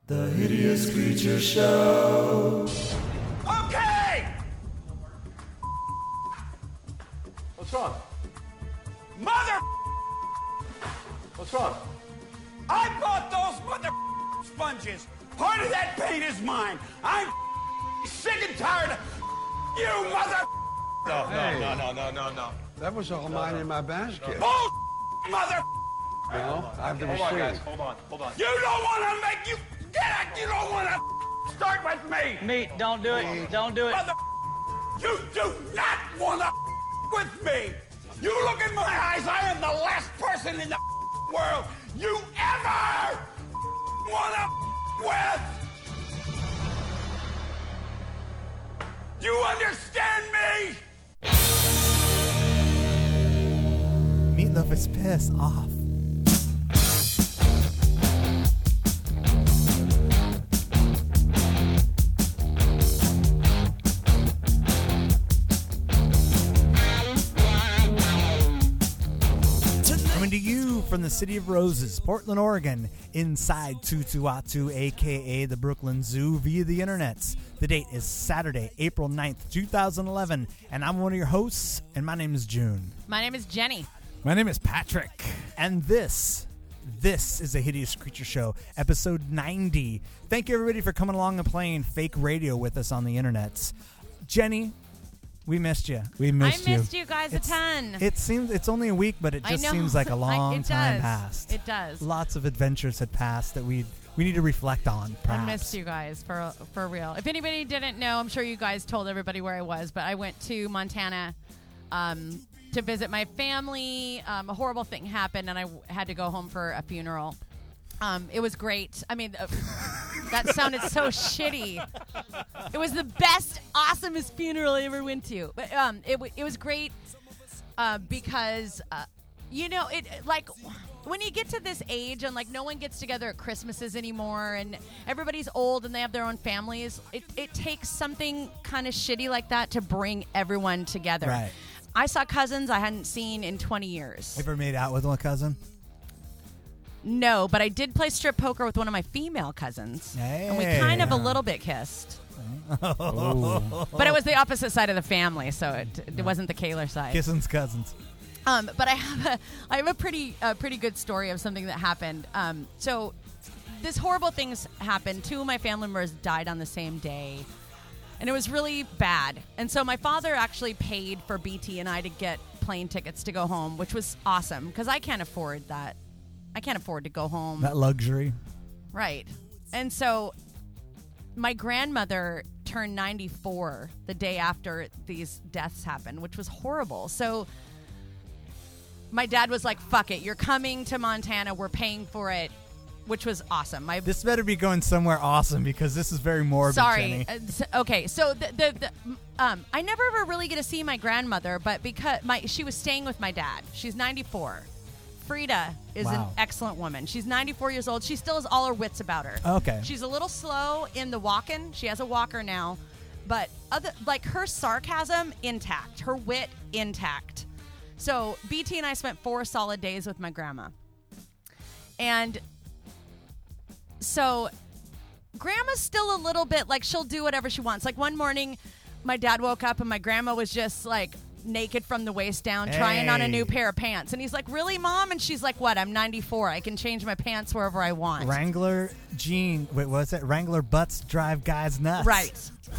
The Hideous Creature Show. Okay! What's wrong? Mother... What's wrong? I bought those mother sponges. Part of that paint is mine. I'm sick and tired of you, mother... No. That was all mine in my basket. Bull, mother... Well, I have the Hold on, guys. receipt. Hold on. You don't want to make you... Get it! You don't want to start with me! Meat, don't do it. Don't do it. Mother... You do not want to with me! You look in my eyes, I am the last person in the world you ever want to with! You understand me? Meatloaf is pissed off. Coming to you from the City of Roses, Portland, Oregon, inside Tutuatu, a.k.a. the Brooklyn Zoo, via the internets. The date is Saturday, April 9th, 2011, and I'm one of your hosts, and my name is June. My name is Jenny. My name is Patrick. And this is a Hideous Creature Show, episode 90. Thank you, everybody, for coming along and playing fake radio with us on the internets. Jenny, we missed you. I missed you guys a ton. It seems it's only a week, but it just seems like a long time passed. It does. Lots of adventures had passed that we need to reflect on, perhaps. I missed you guys for real. If anybody didn't know, I'm sure you guys told everybody where I was, but I went to Montana to visit my family. A horrible thing happened, and I had to go home for a funeral. It was great. I mean, that sounded so shitty. It was the best, awesomest funeral I ever went to. But it was great because, it like when you get to this age and like no one gets together at Christmases anymore and everybody's old and they have their own families, it takes something kind of shitty like that to bring everyone together. Right. I saw cousins I hadn't seen in 20 years. Ever made out with one cousin? No, but I did play strip poker with one of my female cousins. Hey. And we kind of a little bit kissed. But it was the opposite side of the family, so it wasn't the Kaler side. Kissing's cousins. But I have a pretty good story of something that happened. So this horrible things happened. 2 of my family members died on the same day. And it was really bad. And so my father actually paid for BT and I to get plane tickets to go home, which was awesome because I can't afford that. I can't afford to go home. That luxury. Right. And so my grandmother turned 94 the day after these deaths happened, which was horrible. So my dad was like, fuck it. You're coming to Montana. We're paying for it, which was awesome. This better be going somewhere awesome because this is very morbid, Sorry. Jenny. Okay. So I never ever really get to see my grandmother, but because she was staying with my dad. She's 94. Frida is an excellent woman. She's 94 years old. She still has all her wits about her. Okay. She's a little slow in the walking. She has a walker now. But her sarcasm intact. Her wit intact. So BT and I spent 4 solid days with my grandma. And so grandma's still a little bit like she'll do whatever she wants. Like one morning my dad woke up and my grandma was just like naked from the waist down, trying on a new pair of pants. And he's like, really, Mom? And she's like, what? I'm 94. I can change my pants wherever I want. Wrangler Wrangler butts drive guys nuts. Right.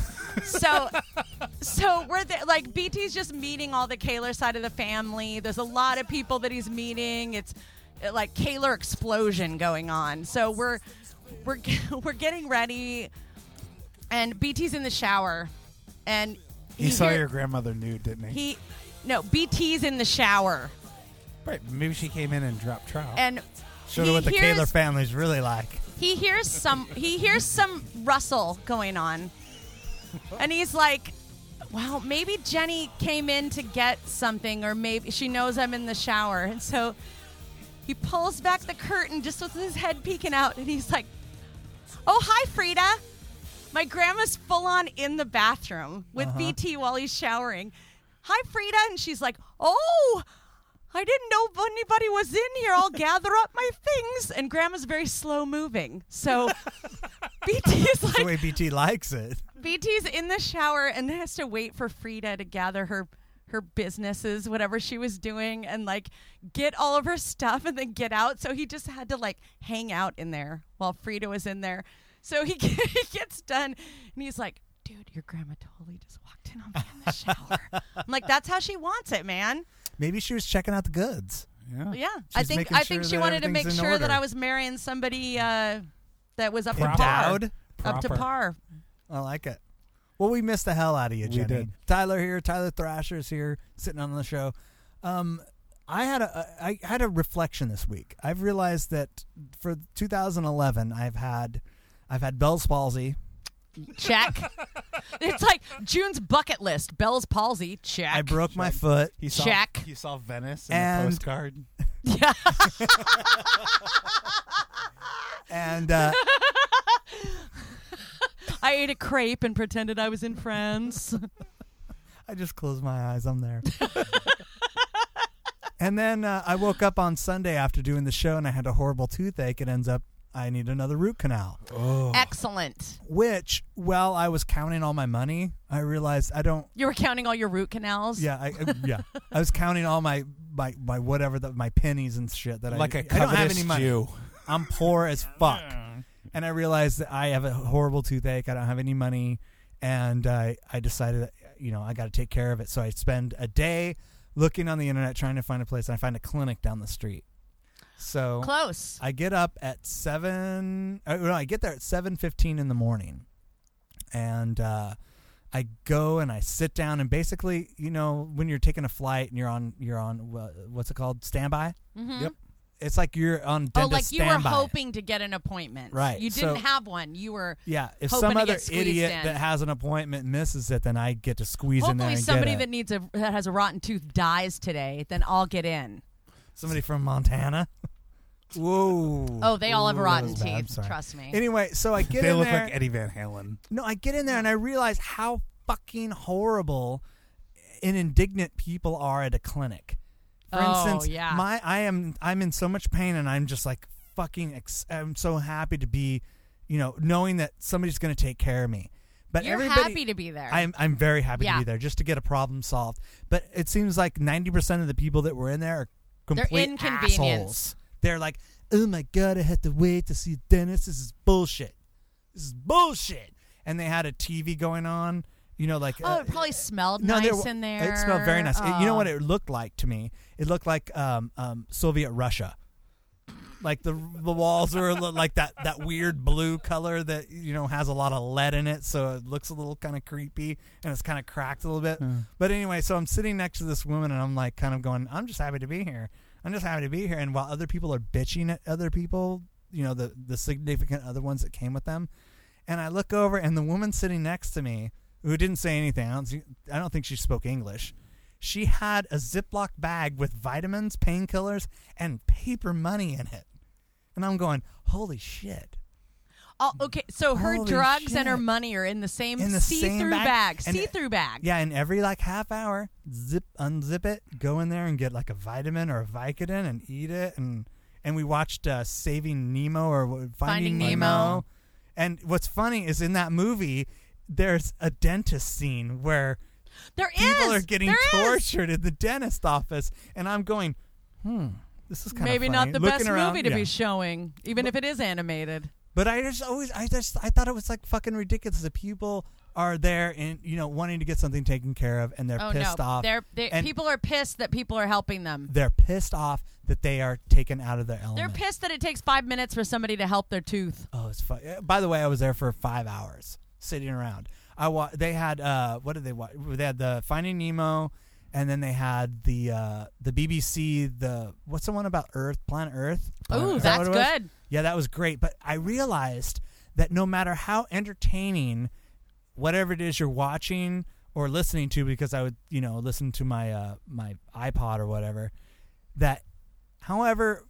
So we're there. Like, BT's just meeting all the Kaler side of the family. There's a lot of people that he's meeting. It's like Kaler explosion going on. So we're getting ready, and BT's in the shower, and he saw your grandmother nude, didn't he? No, BT's in the shower. Right, maybe she came in and dropped trout. And showed her what the Kaler family's really like. He hears some rustle going on, and he's like, "Well, maybe Jenny came in to get something, or maybe she knows I'm in the shower." And so he pulls back the curtain just with his head peeking out, and he's like, "Oh, hi, Frida." My grandma's full on in the bathroom with BT while he's showering. "Hi, Frida." And she's like, "Oh, I didn't know anybody was in here. I'll gather up my things." And grandma's very slow moving. So BT's That's the way like BT likes it. BT's in the shower and has to wait for Frida to gather her businesses, whatever she was doing, and like get all of her stuff and then get out. So he just had to like hang out in there while Frida was in there. So he gets done and he's like, dude, your grandma totally just walked in on me in the shower. I'm like, that's how she wants it, man. Maybe she was checking out the goods. Yeah. She's I making think sure she that wanted to make everything's in sure that order. I was marrying somebody that was up to par. Endowed? Up to Proper. par. I like it. Well, we missed the hell out of you, Jenny. did. Tyler here. Tyler Thrasher's here, sitting on the show. I had a reflection this week. I've realized that for 2011, I've had Bell's palsy. Check. It's like June's bucket list. Bell's palsy. Check. I broke my foot. He saw, Check. He saw Venice in And- the postcard. Yeah. And I ate a crepe and pretended I was in France. I just closed my eyes. I'm there. And then I woke up on Sunday after doing the show, and I had a horrible toothache. It ends up I need another root canal. Oh. Excellent. Which, while I was counting all my money, I realized I don't. You were counting all your root canals? Yeah, I was counting all my whatever my pennies and shit that Like I a I don't have covetous any money. Jew. I'm poor as fuck. And I realized that I have a horrible toothache. I don't have any money, and I decided that I got to take care of it. So I spend a day looking on the internet trying to find a place, and I find a clinic down the street. So Close. I get up at 7. I get there at 7:15 in the morning, and I go and I sit down, and basically, when you're taking a flight and you're on what's it called, standby. Mm-hmm. Yep. It's like you're on dentist like you standby. were hoping to get an appointment. Right, You didn't so- have one. You were Yeah, if hoping some to other get squeezed idiot in. that has an appointment misses it, then I get to squeeze in there hopefully and somebody get that has a rotten tooth dies today, then I'll get in. somebody from Montana. Whoa. Oh, they all have Ooh, rotten that was bad. I'm teeth. sorry. Trust me. Anyway, so I get They in look there. like Eddie Van Halen. No, I get in there and I realize how fucking horrible and indignant people are at a clinic. For Oh, instance, yeah. I'm in so much pain, and I'm just like fucking. I'm so happy to be, knowing that somebody's going to take care of me. But You're everybody, happy to be there. I'm very happy Yeah. to be there just to get a problem solved. But it seems like 90% of the people that were in there are complete inconvenienced. assholes. They're like, oh my God, I had to wait to see a dentist. This is bullshit. This is bullshit. And they had a TV going on, like. Oh, it probably smelled no, nice in there. It smelled very nice. Oh. You know what it looked like to me? It looked like Soviet Russia. Like the walls are like that weird blue color that has a lot of lead in it, so it looks a little kind of creepy and it's kind of cracked a little bit. But anyway, so I'm sitting next to this woman and I'm like kind of going, I'm just happy to be here. I'm just happy to be here. And while other people are bitching at other people, the significant other ones that came with them, and I look over and the woman sitting next to me who didn't say anything, I don't think she spoke English. She had a Ziploc bag with vitamins, painkillers, and paper money in it. And I'm going, holy shit. Oh, okay, so her Holy drugs and her shit. money are in the same In the same see-through bag. And- see-through bag. Yeah, and every half hour, unzip it, go in there and get like a vitamin or a Vicodin and eat it. And we watched Saving Nemo or Finding Nemo. And what's funny is in that movie, there's a dentist scene where There people is. are getting There is. tortured in the dentist office. And I'm going, this is kind of Maybe not the Looking best around, movie to yeah. be showing, even if it is animated. But I thought it was like fucking ridiculous that people are there and wanting to get something taken care of, and they're Oh pissed no, off. And people are pissed that people are helping them. they're pissed off that they are taken out of their element. They're pissed that it takes 5 minutes for somebody to help their tooth. Oh, it's fun. By the way, I was there for 5 hours sitting around. They had what did they watch? They had the Finding Nemo, and then they had the BBC. What's the one about Earth? Planet Earth. Ooh, Is that that's what it was? good. Yeah, that was great. But I realized that no matter how entertaining whatever it is you're watching or listening to, because I would, listen to my my iPod or whatever, that however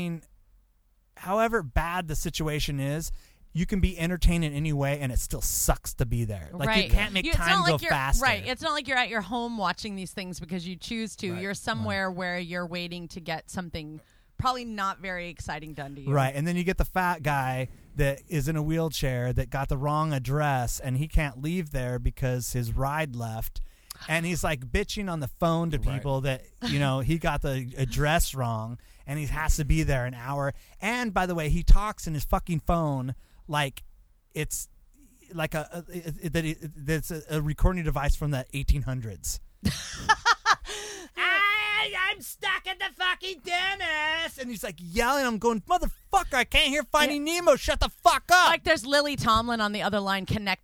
bad the situation is, you can be entertained in any way and it still sucks to be there. Like right. you can't make It's time not go like you're, faster. Right. It's not like you're at your home watching these things because you choose to. Right. You're somewhere where you're waiting to get something probably not very exciting done to you. Right, and then you get the fat guy that is in a wheelchair that got the wrong address, and he can't leave there because his ride left. And he's like bitching on the phone to people that, he got the address wrong, and he has to be there an hour. And by the way, he talks in his fucking phone like it's like it's a recording device from the 1800s. I'm stuck at the fucking dentist, and he's like yelling. I'm going, motherfucker! I can't hear Finding Nemo. Shut the fuck up! Like there's Lily Tomlin on the other line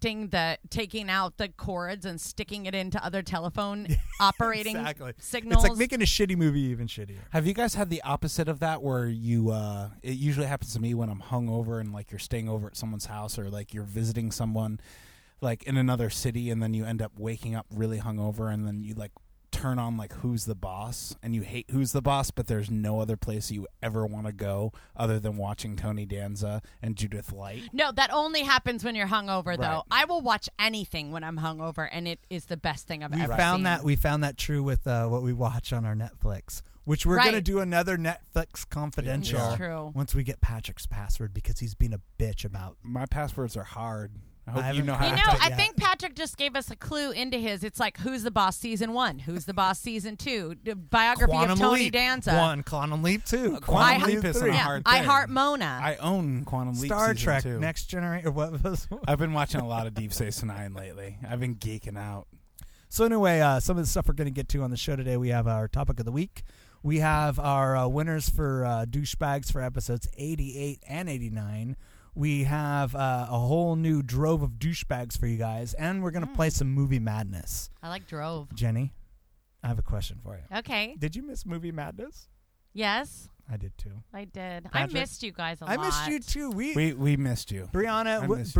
taking out the cords and sticking it into other telephone operating signals. It's like making a shitty movie even shittier. Have you guys had the opposite of that, where you? It usually happens to me when I'm hungover and like you're staying over at someone's house, or like you're visiting someone, like in another city, and then you end up waking up really hungover, and then you like turn on like Who's the Boss, and you hate Who's the Boss, but there's no other place you ever want to go other than watching Tony Danza and Judith Light. No, that only happens when you're hungover, though. I will watch anything when I'm hungover, and it is the best thing I've ever seen. We found that true with what we watch on our Netflix, which we're going to do another Netflix confidential once we get Patrick's password, because he's being a bitch about. My passwords are hard. I hope you know how I think Patrick just gave us a clue into his. It's like Who's the Boss Season 1, Who's the Boss Season 2, biography Quantum of Tony Leap Danza. 1, Quantum Leap 2, Quantum Leap is a hard thing. I Heart Mona. I own Quantum Leap Star Season Trek 2. Next Generation. What was? I've been watching a lot of Deep Space Nine lately. I've been geeking out. So anyway, some of the stuff we're going to get to on the show today. We have our topic of the week. We have our winners for douchebags for episodes 88 and 89. We have a whole new drove of douchebags for you guys, and we're going to play some Movie Madness. I like drove. Jenny, I have a question for you. Okay. Did you miss Movie Madness? Yes. I did too. I did. Patrick? I missed you guys a lot. I missed you too. We missed you. Brianna,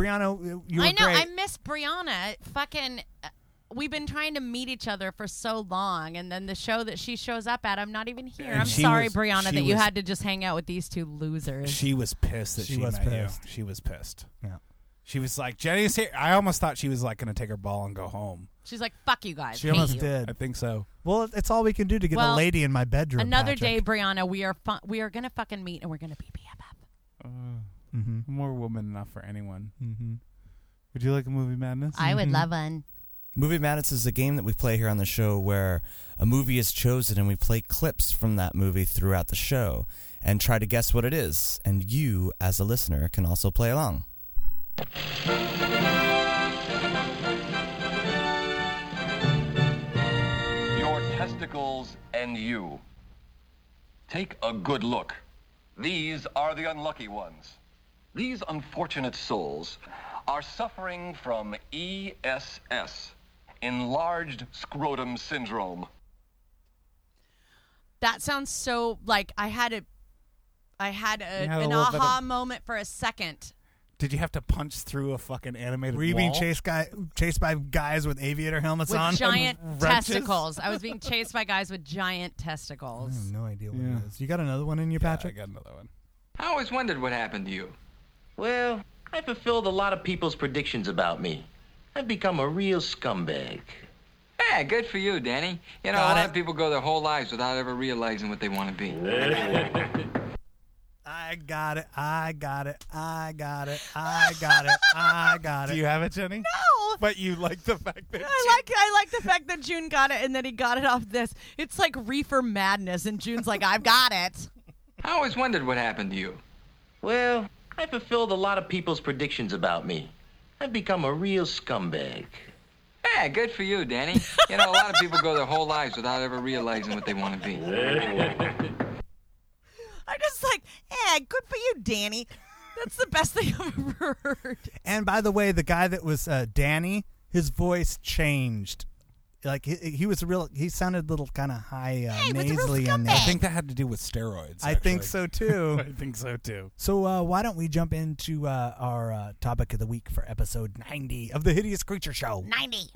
you were I know. great. I miss Brianna. Fucking... We've been trying to meet each other for so long, and then the show that she shows up at, I'm not even here. I'm sorry, Brianna, that you had to just hang out with these two losers. She was pissed that she met you. She was pissed. Yeah. She was like, Jenny's here. I almost thought she was like going to take her ball and go home. She's like, fuck you guys. She almost did. I think so. Well, it's all we can do to get a lady in my bedroom. Another day, Brianna, we are going to fucking meet, and we're going to be BFF. More woman enough for anyone. Mm-hmm. Would you like a Movie Madness? I would love one. Movie Madness is a game that we play here on the show where a movie is chosen and we play clips from that movie throughout the show and try to guess what it is. And you, as a listener, can also play along. Your testicles and you. Take a good look. These are the unlucky ones. These unfortunate souls are suffering from ESS. Enlarged scrotum syndrome. That sounds so like I had an aha moment for a second. Did you have to punch through a fucking animated wall? Were you being chased by guys with aviator helmets on? With giant testicles. I was being chased by guys with giant testicles. I have no idea what it is. You got another one in you, Patrick? I got another one. I always wondered what happened to you. Well, I fulfilled a lot of people's predictions about me. I've become a real scumbag. Yeah, good for you, Danny. You know, a lot of people go their whole lives without ever realizing what they want to be. I got it. I got it. I got it. I got it. I got it. Do you have it, Jenny? No. But you like the fact that I like the fact that June got it and then he got it off this. It's like Reefer Madness, and June's like, I've got it. I always wondered what happened to you. Well, I fulfilled a lot of people's predictions about me. I've become a real scumbag. Yeah, good for you, Danny. You know, a lot of people go their whole lives without ever realizing what they want to be. I'm just like, good for you, Danny. That's the best thing I've ever heard. And by the way, the guy that was Danny, his voice changed. Like he was he sounded a little kind of high, nasally. I think that had to do with steroids. I think so too. I think so too. So why don't we jump into our topic of the week for episode 90 of the Hideous Creature Show? 90.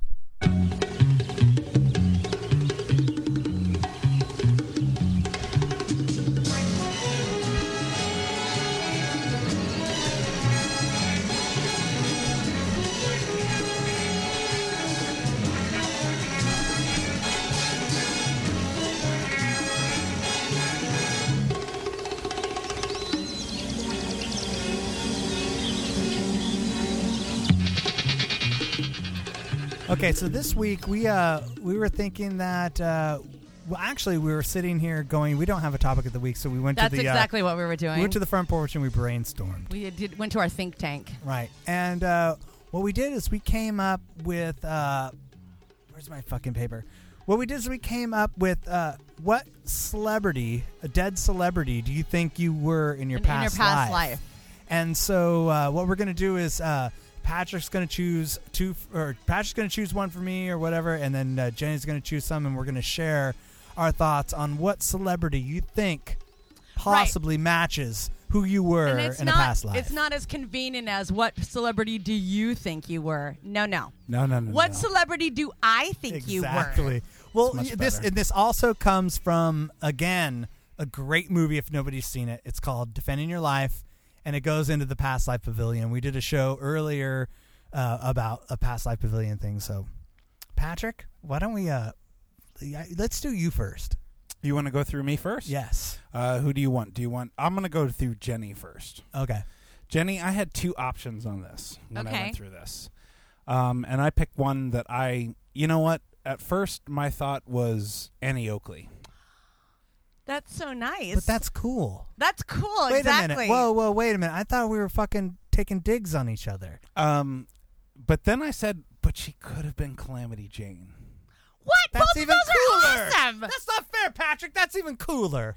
Okay, so this week we were thinking that well, actually we were sitting here going, we don't have a topic of the week, so we went That's to the exactly what we were doing. We went to the front porch and we brainstormed. We went to our think tank. Right. And what we did is we came up with where's my fucking paper? What we did is we came up with what celebrity, a dead celebrity, do you think you were in your past life? And so what we're going to do is Patrick's going to choose Patrick's going to choose one for me or whatever, and then Jenny's going to choose some, and we're going to share our thoughts on what celebrity you think possibly matches who you were in a past life. It's not as convenient as what celebrity do you think you were? No. No. What celebrity do I think you were? Exactly. Well, this also comes from, again, a great movie if nobody's seen it. It's called Defending Your Life, and it goes into the Past Life Pavilion. We did a show earlier about a Past Life Pavilion thing. So, Patrick, why don't we let's do you first. You want to go through me first? Yes. Who do you want? I'm going to go through Jenny first. Okay. Jenny, I had two options on this when I went through this. And I picked one that you know what? At first, my thought was Annie Oakley. That's so nice. But that's cool. That's cool, wait exactly. a minute. Whoa, wait a minute. I thought we were fucking taking digs on each other. But then I said, but she could have been Calamity Jane. What? That's Both even of those cooler. are awesome. That's not fair, Patrick. That's even cooler.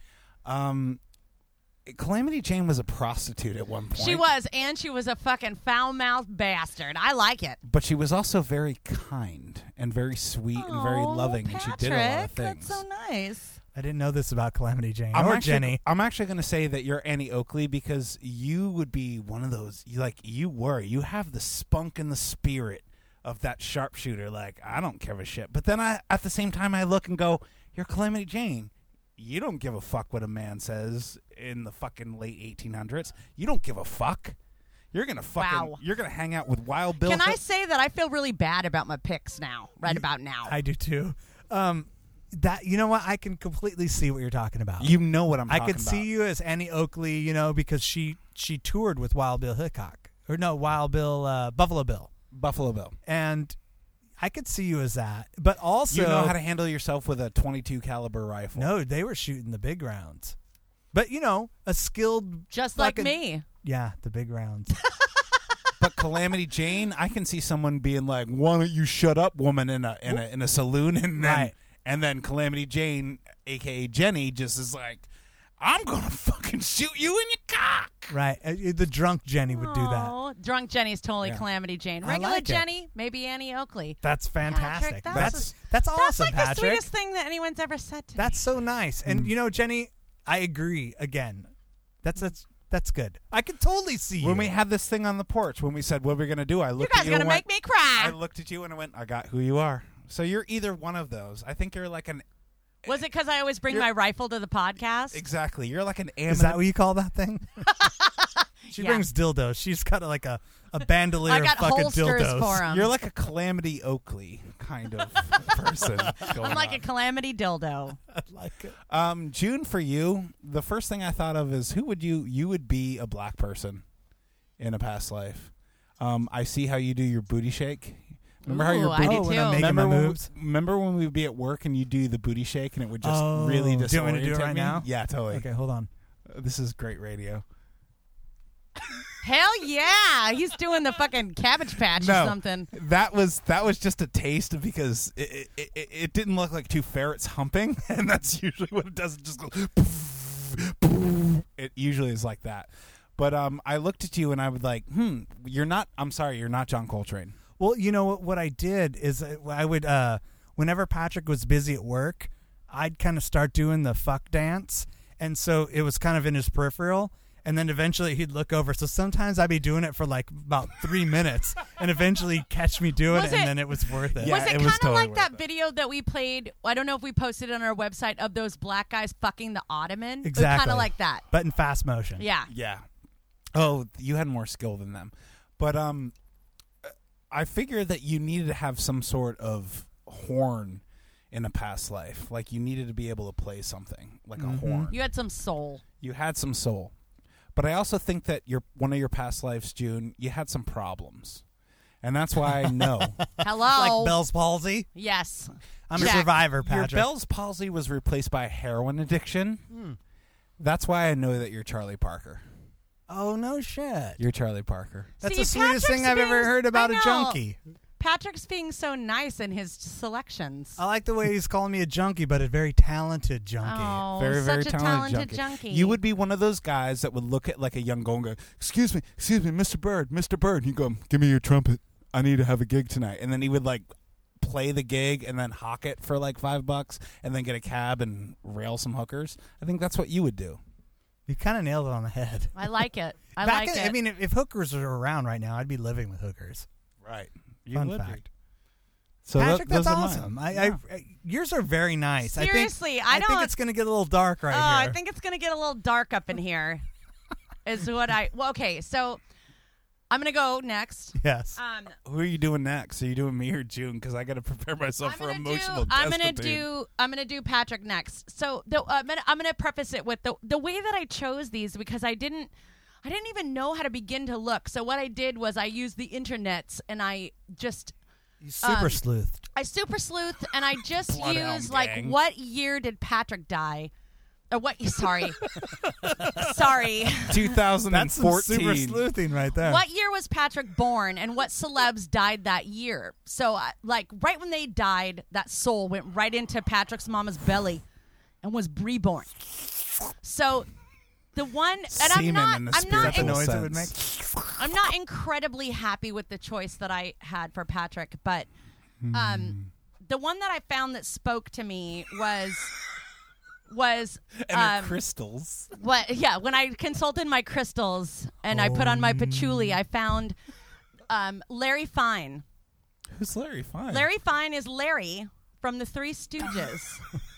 Calamity Jane was a prostitute at one point. She was, and she was a fucking foul-mouthed bastard. I like it. But she was also very kind and very sweet and very loving, Patrick, and she did a lot of things. That's so nice. I didn't know this about Calamity Jane Jenny. Jenny. I'm actually going to say that you're Annie Oakley because you would be one of those. You have the spunk and the spirit of that sharpshooter. Like, I don't give a shit. But then at the same time, I look and go, you're Calamity Jane. You don't give a fuck what a man says in the fucking late 1800s. You don't give a fuck. You're gonna You're gonna hang out with Wild Bill. Can I say that I feel really bad about my picks now? About now. I do too. That you know what? I can completely see what you're talking about. You know what I'm talking about. I could about. see you as Annie Oakley, because she toured with Wild Bill Hickok. Or no, Buffalo Bill. Buffalo Bill. And I could see you as that. But also, you know how to handle yourself with a .22 caliber rifle. No, they were shooting the big rounds. But a skilled just like me. Yeah, the big rounds. But Calamity Jane, I can see someone being like, "Why don't you shut up, woman?" in a saloon, and then Calamity Jane, aka Jenny, just is like, "I'm gonna fucking shoot you in your cock." Right, the drunk Jenny would do that. Drunk Jenny's totally Calamity Jane. Regular Jenny, maybe Annie Oakley. That's fantastic. Patrick, that's awesome. That's like Patrick. the sweetest thing that anyone's ever said to me. That's so nice. And Jenny, I agree. Again, that's good. I can totally see you. When we had this thing on the porch, when we said what we're gonna do, I looked at you. You guys gonna make me cry. I looked at you and I went, "I got who you are." So you're either one of those. I think you're like an. Was it because I always bring my rifle to the podcast? Exactly. You're like an. Is that what you call that thing? She brings dildos. She's got like a bandolier I got of fucking holsters dildos. for 'em. You're like a Calamity Oakley kind of person. I'm like a Calamity dildo. I like it. June, for you, the first thing I thought of is who would you would be a black person in a past life. I see how you do your booty shake. Remember how your booty? When I'm making my moves. Remember when we'd be at work and you do the booty shake and it would just really disorient do you want me to do it right me? now? Yeah, totally. Okay, hold on. This is great radio. Hell yeah! He's doing the fucking Cabbage Patch or something. That was just a taste because it didn't look like two ferrets humping, and that's usually what it does. It just goes. Poof, poof. It usually is like that. But I looked at you and I was like, you're not. I'm sorry, you're not John Coltrane. Well, you know what I did is I would whenever Patrick was busy at work, I'd kind of start doing the fuck dance, and so it was kind of in his peripheral. And then eventually he'd look over. So sometimes I'd be doing it for like about 3 minutes, and eventually he'd catch me doing it, and then it was worth it. Yeah, was it was kind of totally like worth that it. video that we played? I don't know if we posted it on our website of those black guys fucking the ottoman. Exactly. Kind of like that. But in fast motion. Yeah. Yeah. Oh, you had more skill than them. But I figured that you needed to have some sort of horn in a past life. Like you needed to be able to play something like a horn. You had some soul. You had some soul. But I also think that one of your past lives, June, you had some problems. And that's why I know. Hello. Like Bell's palsy? Yes. I'm Check. a survivor, Patrick. Your Bell's palsy was replaced by heroin addiction. That's why I know that you're Charlie Parker. Oh, no shit. You're Charlie Parker. That's See, the sweetest thing I've ever heard about a junkie. Patrick's being so nice in his selections. I like the way he's calling me a junkie, but a very talented junkie. Oh, Very, very such a talented junkie. You would be one of those guys that would look at like a young girl and go, excuse me, Mr. Bird. And he'd go, give me your trumpet. I need to have a gig tonight. And then he would like play the gig and then hawk it for like $5 and then get a cab and rail some hookers. I think that's what you would do. You kind of nailed it on the head. I like it. I mean, if hookers are around right now, I'd be living with hookers. Right. Fun fact. So Patrick, those that's are awesome. mine. Yours are very nice. Seriously, I think it's going to get a little dark right here. I think it's going to get a little dark up in here. Is what well, okay, so I'm going to go next. Yes. Who are you doing next? Are you doing me or June? Because I got to prepare myself for emotional destitute. I'm gonna do Patrick next. So I'm gonna preface it with the way that I chose these because I didn't even know how to begin to look. So what I did was I used the internets and I just you super sleuthed. I super sleuthed and I just Bloodhound used like gang. what year did Patrick die? Or what? Sorry. 2014. That's some super sleuthing right there. What year was Patrick born and what celebs died that year? So, like, right when they died, that soul went right into Patrick's mama's belly and was reborn. So, the one, and Semen in the spiritual noise sense. it would make. I'm not incredibly happy with the choice that I had for Patrick, but the one that I found that spoke to me was And her crystals. when I consulted my crystals and I put on my patchouli, I found Larry Fine. Who's Larry Fine? Larry Fine is Larry from the Three Stooges.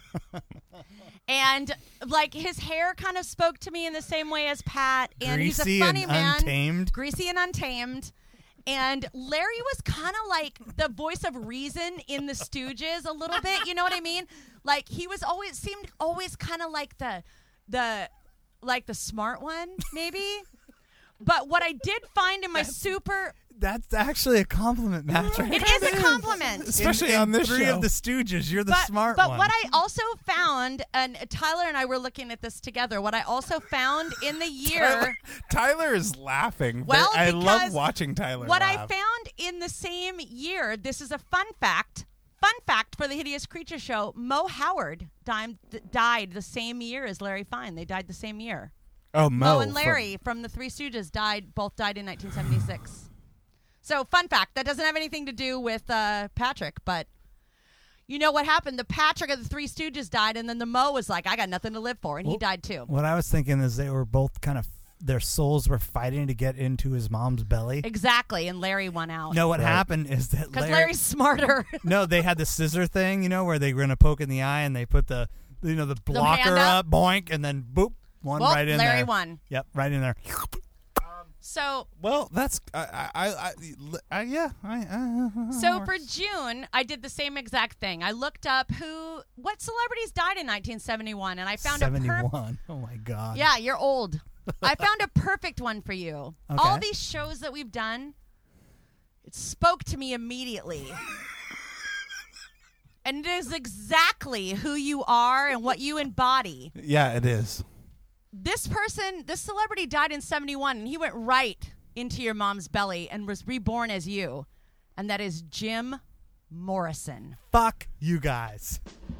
And like his hair kind of spoke to me in the same way as Pat, and Greasy he's a funny and man, untamed. greasy and untamed. And Larry was kind of like the voice of reason in the Stooges a little bit. You know what I mean? Like he was seemed always kind of like the smart one, maybe. But what I did find in my That's actually a compliment, Patrick. It is a compliment. Especially on this Three show. of the Stooges, you're the smart but one. what I also found, and Tyler and I were looking at this together, what I also found in the year... Tyler is laughing. Well, I love because watching Tyler What laugh. I found in the same year, this is a fun fact for the Hideous Creature Show, Mo Howard died the same year as Larry Fine. They died the same year. Oh, Mo and Larry from the Three Stooges both died in 1976. So, fun fact, that doesn't have anything to do with Patrick, but you know what happened? The Patrick of the Three Stooges died, and then the Mo was like, I got nothing to live for, and he died too. What I was thinking is they were both kind of, their souls were fighting to get into his mom's belly. Exactly, and Larry won out. No, what happened is that because Larry's smarter. No, they had the scissor thing, where they were going to poke in the eye, and they put the blocker up, boink, and then boop, right in there. Larry won. Yep, right in there. So well, that's So for June, I did the same exact thing. I looked up what celebrities died in 1971, and I found 71. Oh my God. Yeah, you're old. I found a perfect one for you. Okay. All these shows that we've done, it spoke to me immediately. And it is exactly who you are and what you embody. Yeah, it is. This celebrity died in 71, and he went right into your mom's belly and was reborn as you. And that is Jim Morrison. Fuck you guys.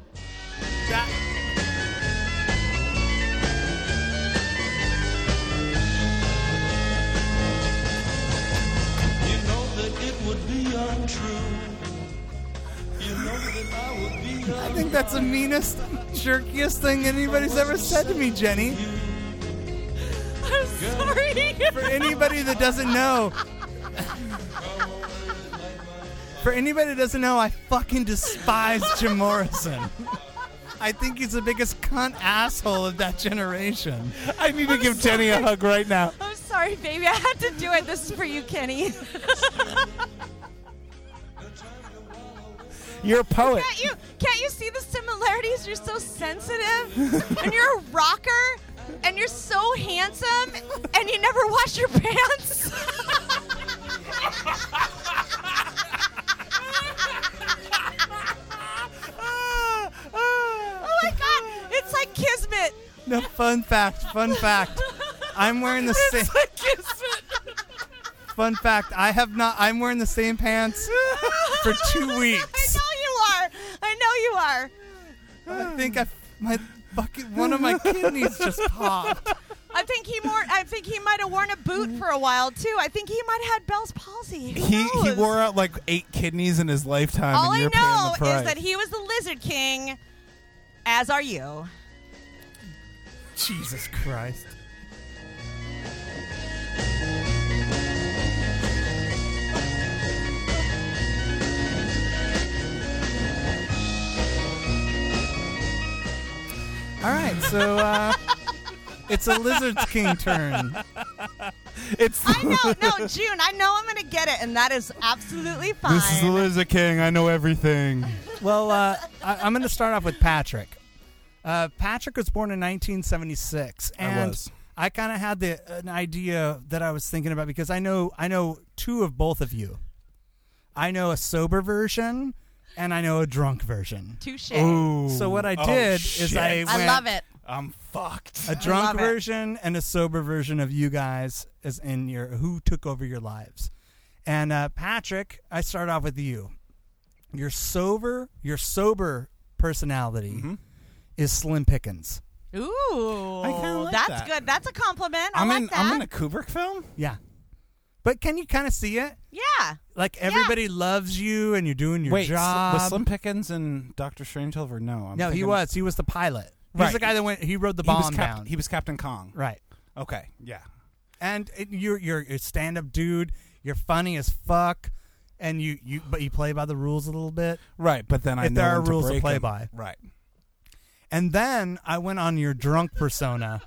You know that it would be untrue. You know that I would be I think that's the meanest, jerkiest thing anybody's ever said to me, Jenny. I'm sorry. For anybody that doesn't know, I fucking despise Jim Morrison. I think he's the biggest cunt asshole of that generation. I need to give Jenny a hug right now. I'm sorry, baby. I had to do it. This is for you, Kenny. You're a poet. Can't you see the similarities? You're so sensitive, and you're a rocker, and you're so handsome, and you never wash your pants. No, fun fact. I'm wearing the same. Fun fact, I'm wearing the same pants for 2 weeks. I know you are. I think one of my kidneys just popped. I think he might have worn a boot for a while too. I think he might have had Bell's palsy. He wore out like 8 kidneys in his lifetime. All and I you're paying know the price. is that he was the Lizard King, as are you. Jesus Christ. All right, so it's a Lizard King turn. I know, no, June. I know I'm going to get it, and that is absolutely fine. This is the Lizard King. I know everything. Well, I'm going to start off with Patrick. Patrick was born in 1976, and I kind of had an idea that I was thinking about because I know two of both of you. I know a sober version, and I know a drunk version. Touche. So what I did is I love it. I'm fucked. A drunk version and a sober version of you guys as in your who took over your lives. And Patrick, I start off with you. Your sober personality is Slim Pickens. Ooh, I kinda like that's that. good. That's a compliment. I I'm like that. in a Kubrick film. Yeah. But can you kind of see it? Yeah. Like everybody loves you and you're doing your job. Was Slim Pickens in Doctor Strangelove or no? No, he was. He was the pilot. He's Right. the guy that he rode the bomb down. He was Captain Kong. Right. Okay. Yeah. And you're a stand-up dude. You're funny as fuck, and but you play by the rules a little bit. Right. But then I if know there are when to rules to break play them. by. Right. And then I went on your drunk persona.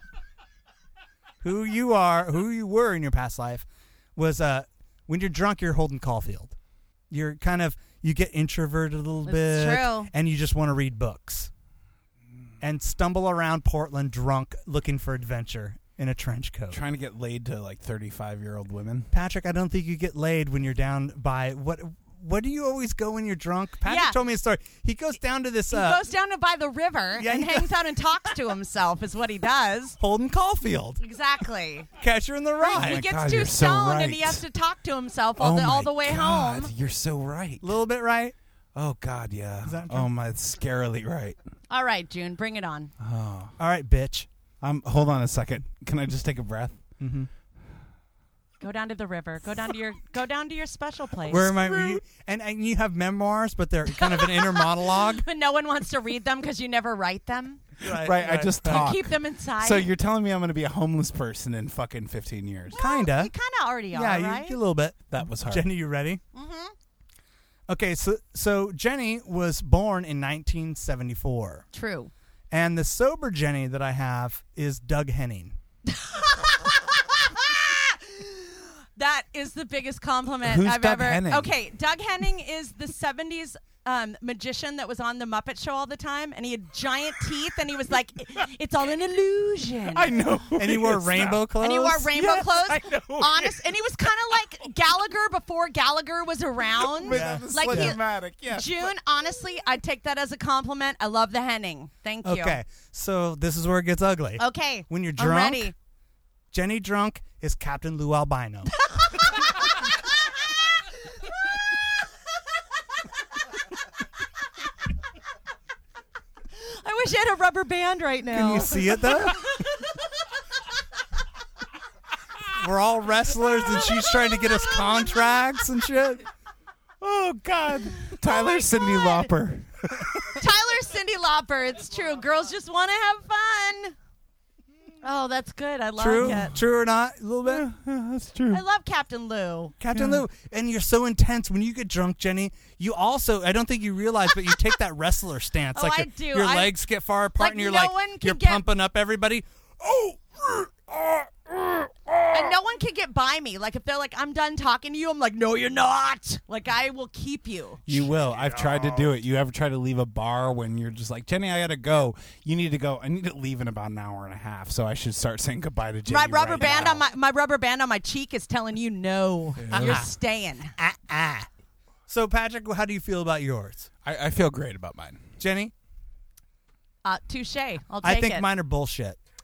Who you were in your past life was when you're drunk, you're Holden Caulfield. You're you get introverted a little bit. True. And you just want to read books. And stumble around Portland drunk looking for adventure in a trench coat. Trying to get laid to like 35-year-old women. Patrick, I don't think you get laid when you're down by what do you always go when you're drunk? Patrick told me a story. He goes down to this He goes down by the river and hangs out and talks to himself is what he does. Holden Caulfield. Exactly. Catcher in the Rye. He gets too stoned and he has to talk to himself all the way home. You're so right. A little bit right. Oh God, yeah. Is that true? Oh my, it's scarily right. All right, June, bring it on. Oh. All right, bitch. Hold on a second. Can I just take a breath? Mm-hmm. Go down to the river. Go down to your special place. Where am I? And you have memoirs, but they're kind of an inner monologue. But no one wants to read them because you never write them. Right. I just talk. You keep them inside. So you're telling me I'm going to be a homeless person in fucking 15 years? Well, Kinda. You kind of already are, yeah, right? you a little bit. That was hard. Jenny, you ready? Mm-hmm. Okay, so Jenny was born in 1974. True. And the sober Jenny that I have is Doug Henning. That is the biggest compliment Who's I've Doug ever. Henning? Okay, Doug Henning is the 70s magician that was on the Muppet Show all the time, and he had giant teeth, and he was like, "It's all an illusion." I know. And he wore rainbow clothes. And he wore rainbow clothes. I know. Honest, and he was kind of like Gallagher before Gallagher was around. Yeah. Like Slim-matic, yeah. June, honestly, I'd take that as a compliment. I love the Henning. Thank you. Okay, so this is where it gets ugly. Okay. When you're I'm drunk, ready. Jenny drunk is Captain Lou Albino. I wish I had a rubber band right now. Can you see it though? We're all wrestlers, and she's trying to get us contracts and shit. Oh God, Tyler Cyndi Lauper. Tyler Cyndi Lauper. It's true. Girls just want to have fun. Oh, that's good. I like it. True or not? A little bit. That's true. I love Captain Lou. Captain Lou, and you're so intense when you get drunk, Jenny. You also, I don't think you realize, but you take that wrestler stance. Oh, like I do. Your legs get far apart, like and you're no like, one can you're get- pumping up everybody. And no one can get by me. Like, if they're like, I'm done talking to you, I'm like, no, you're not. Like, I will keep you. You will. I've tried to do it. You ever try to leave a bar when you're just like, Jenny, I gotta go. You need to go. I need to leave in about an hour and a half, so I should start saying goodbye to Jenny. My rubber right band now. on my rubber band on my cheek is telling you no. You're staying. So, Patrick, how do you feel about yours? I feel great about mine. Jenny? Touche. I'll take I think it. mine are bullshit.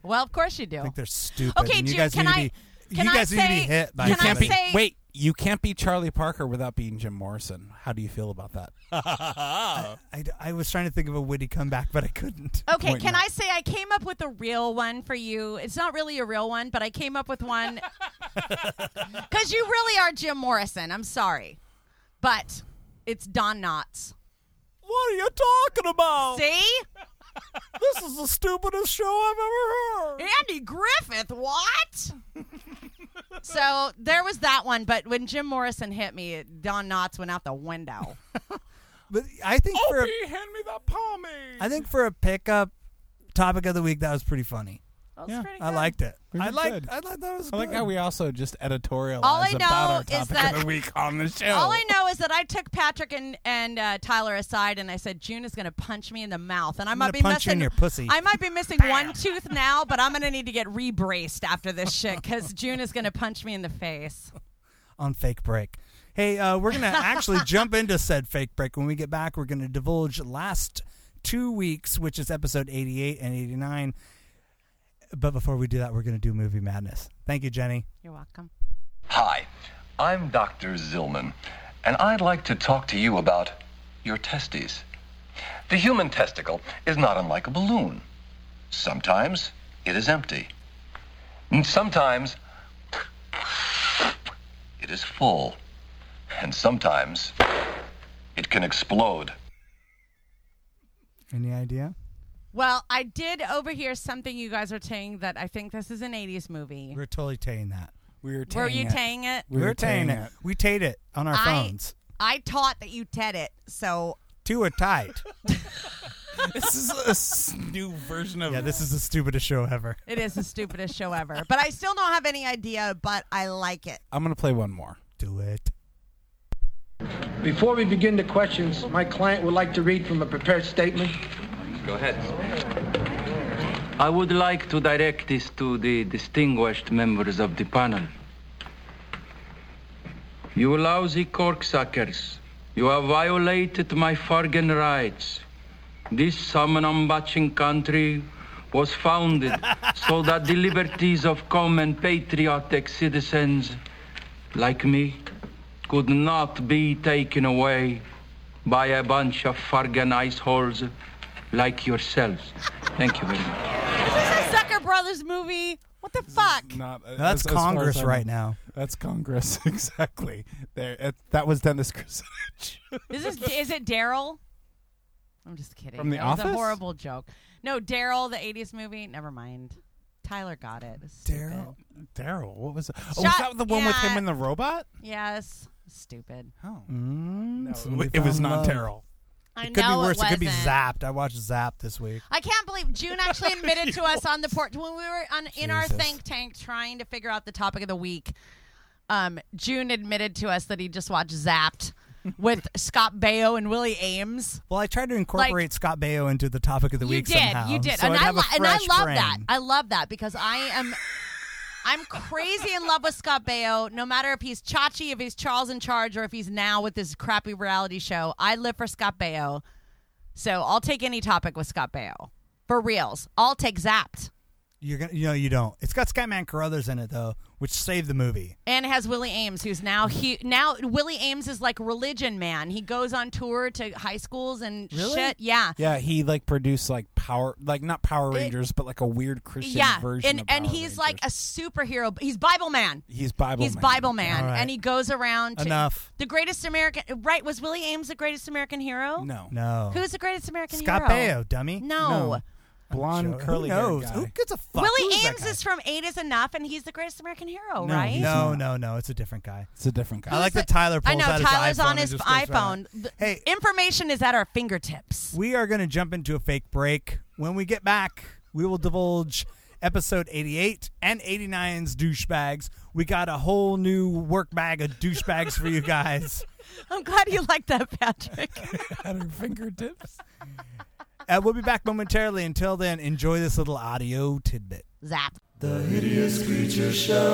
Well, of course you do. I think they're stupid. Okay, and you June, guys can need I- to be. can You I guys need to be say- hit by. can I Can't be, say- wait, you can't be Charlie Parker without being Jim Morrison. How do you feel about that? I was trying to think of a witty comeback, but I couldn't. Okay, Wait, can no. I say I came up with a real one for you? It's not really a real one, but I came up with one because you really are Jim Morrison. I'm sorry, but it's Don Knotts. What are you talking about? See? This is the stupidest show I've ever heard. Andy Griffith, what? So there was that one, but when Jim Morrison hit me, Don Knotts went out the window. But I think for Opie, hand me that pomade. I think for a pickup topic of the week, that was pretty funny. That was Yeah, pretty I good. liked it. Pretty I like good. that was I like good. how we also just editorialize All I about our know is topic that- of the week on the show. All I know is that I took Patrick and Tyler aside, and I said June is going to punch me in the mouth, and I might gonna be punch you missing in your pussy. I might be missing one tooth now, but I'm going to need to get re-braced after this shit because June is going to punch me in the face. on Fake Break. Hey, we're going to actually jump into said Fake Break. When we get back, we're going to divulge last 2 weeks, which is episode 88 and 89. But before we do that, we're going to do Movie Madness. Thank you, Jenny. You're welcome. Hi, I'm Dr. Zillman, and I'd like to talk to you about your testes. The human testicle is not unlike a balloon. Sometimes it is empty. And sometimes it is full. And sometimes it can explode. Any idea? Well, I did overhear something you guys are saying that I think this is an 80s movie. We're totally taying that. We were Were you it. taying it? We were taying it. We tayed it on our phones. I taught that you ted it, so... Two are tight. This is a new version of. Yeah, this is the stupidest show ever. It is the stupidest show ever. But I still don't have any idea, but I like it. I'm gonna play one more. Do it. Before we begin the questions, my client would like to read from a prepared statement. Go ahead. I would like to direct this to the distinguished members of the panel. You lousy corksuckers, you have violated my Fargan rights. This Samanambachin country was founded so that the liberties of common patriotic citizens like me could not be taken away by a bunch of Fargan iceholes like yourselves. Thank you very much. Is this a Zucker Brothers movie? What the fuck? Not, That's as far Congress as I right know. now. That's Congress, exactly. There, that was Dennis Kucinich. Is it Daryl? I'm just kidding. From The That was Office? a horrible joke. No, Daryl, the 80s movie. Never mind. Tyler got it. It's stupid. Daryl, what was it? Oh, Shut- was that the one with yeah. him and the robot? Yes. Stupid. Oh. No, it was not Daryl. I It could be know worse. it It could be wasn't. Zapped. I watched Zapped this week. I can't believe June actually admitted to us on the porch when we were in our Jesus. think tank trying to figure out the topic of the week. June admitted to us that he just watched Zapped with Scott Baio and Willie Ames. Well, I tried to incorporate Scott Baio into the topic of the week somehow. You did, so and I'd I have a and I fresh love brain. that. I love that because I'm crazy in love with Scott Baio. No matter if he's Chachi, if he's Charles in Charge, or if he's now with this crappy reality show, I live for Scott Baio. So I'll take any topic with Scott Baio. For reals, I'll take Zapped. You're gonna, you don't. It's got Scatman Carruthers in it though, which saved the movie. And it has Willie Ames, who's now Willie Ames is like religion man. He goes on tour to high schools and shit. Yeah. Yeah, he like produced like not Power Rangers, but like a weird Christian version of Power and he's like a superhero. He's Bible man. He's Bible He's man. Bible man, All right. and he goes around. Enough. The greatest American. Right? Was Willie Ames the greatest American hero? No. Who's the greatest American Scott hero? Baio, dummy. No. Blonde curly Who knows? guy. Who gives a fuck? Willie Who's that Ames guy? is from 8 is Enough, and he's the greatest American hero, No, right? he's No. It's a different guy. It's a different guy. I like that Tyler I pulls know out Tyler's his iPhone on and his just goes right iPhone. on. The Hey, information is at our fingertips. we are going to jump into a fake break. When we get back, we will divulge episode 88 and 89's douchebags. We got a whole new work bag of douchebags for you guys. I'm glad you like that, Patrick. At her fingertips. We'll be back momentarily. Until then, enjoy this little audio tidbit. Zap. The Hideous Creature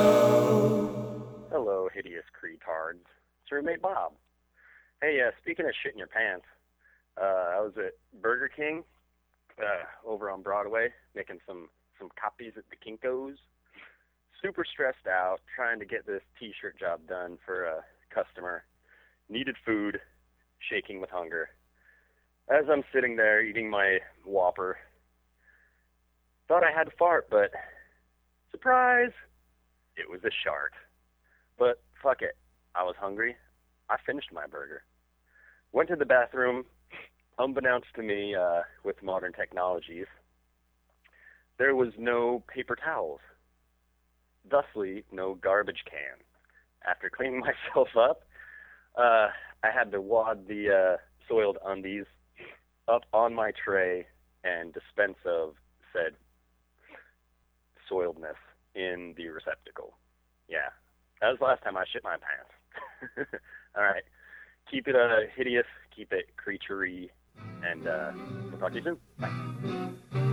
Show. Hello, hideous cretards. It's your roommate Bob. Hey, speaking of shit in your pants, I was at Burger King over on Broadway making some some copies at the Kinko's. Super stressed out, trying to get this T-shirt job done for a customer. Needed food, shaking with hunger. As I'm sitting there eating my Whopper, thought I had to fart, but surprise, it was a shart. But fuck it, I was hungry. I finished my burger. Went to the bathroom, unbeknownst to me, with modern technologies, there was no paper towels. Thusly, no garbage can. After cleaning myself up, I had to wad the soiled undies up on my tray and dispense of said soiledness in the receptacle. Yeah, that was the last time I shit my pants. All right, keep it hideous, keep it creaturey, and we'll talk to you soon. Bye.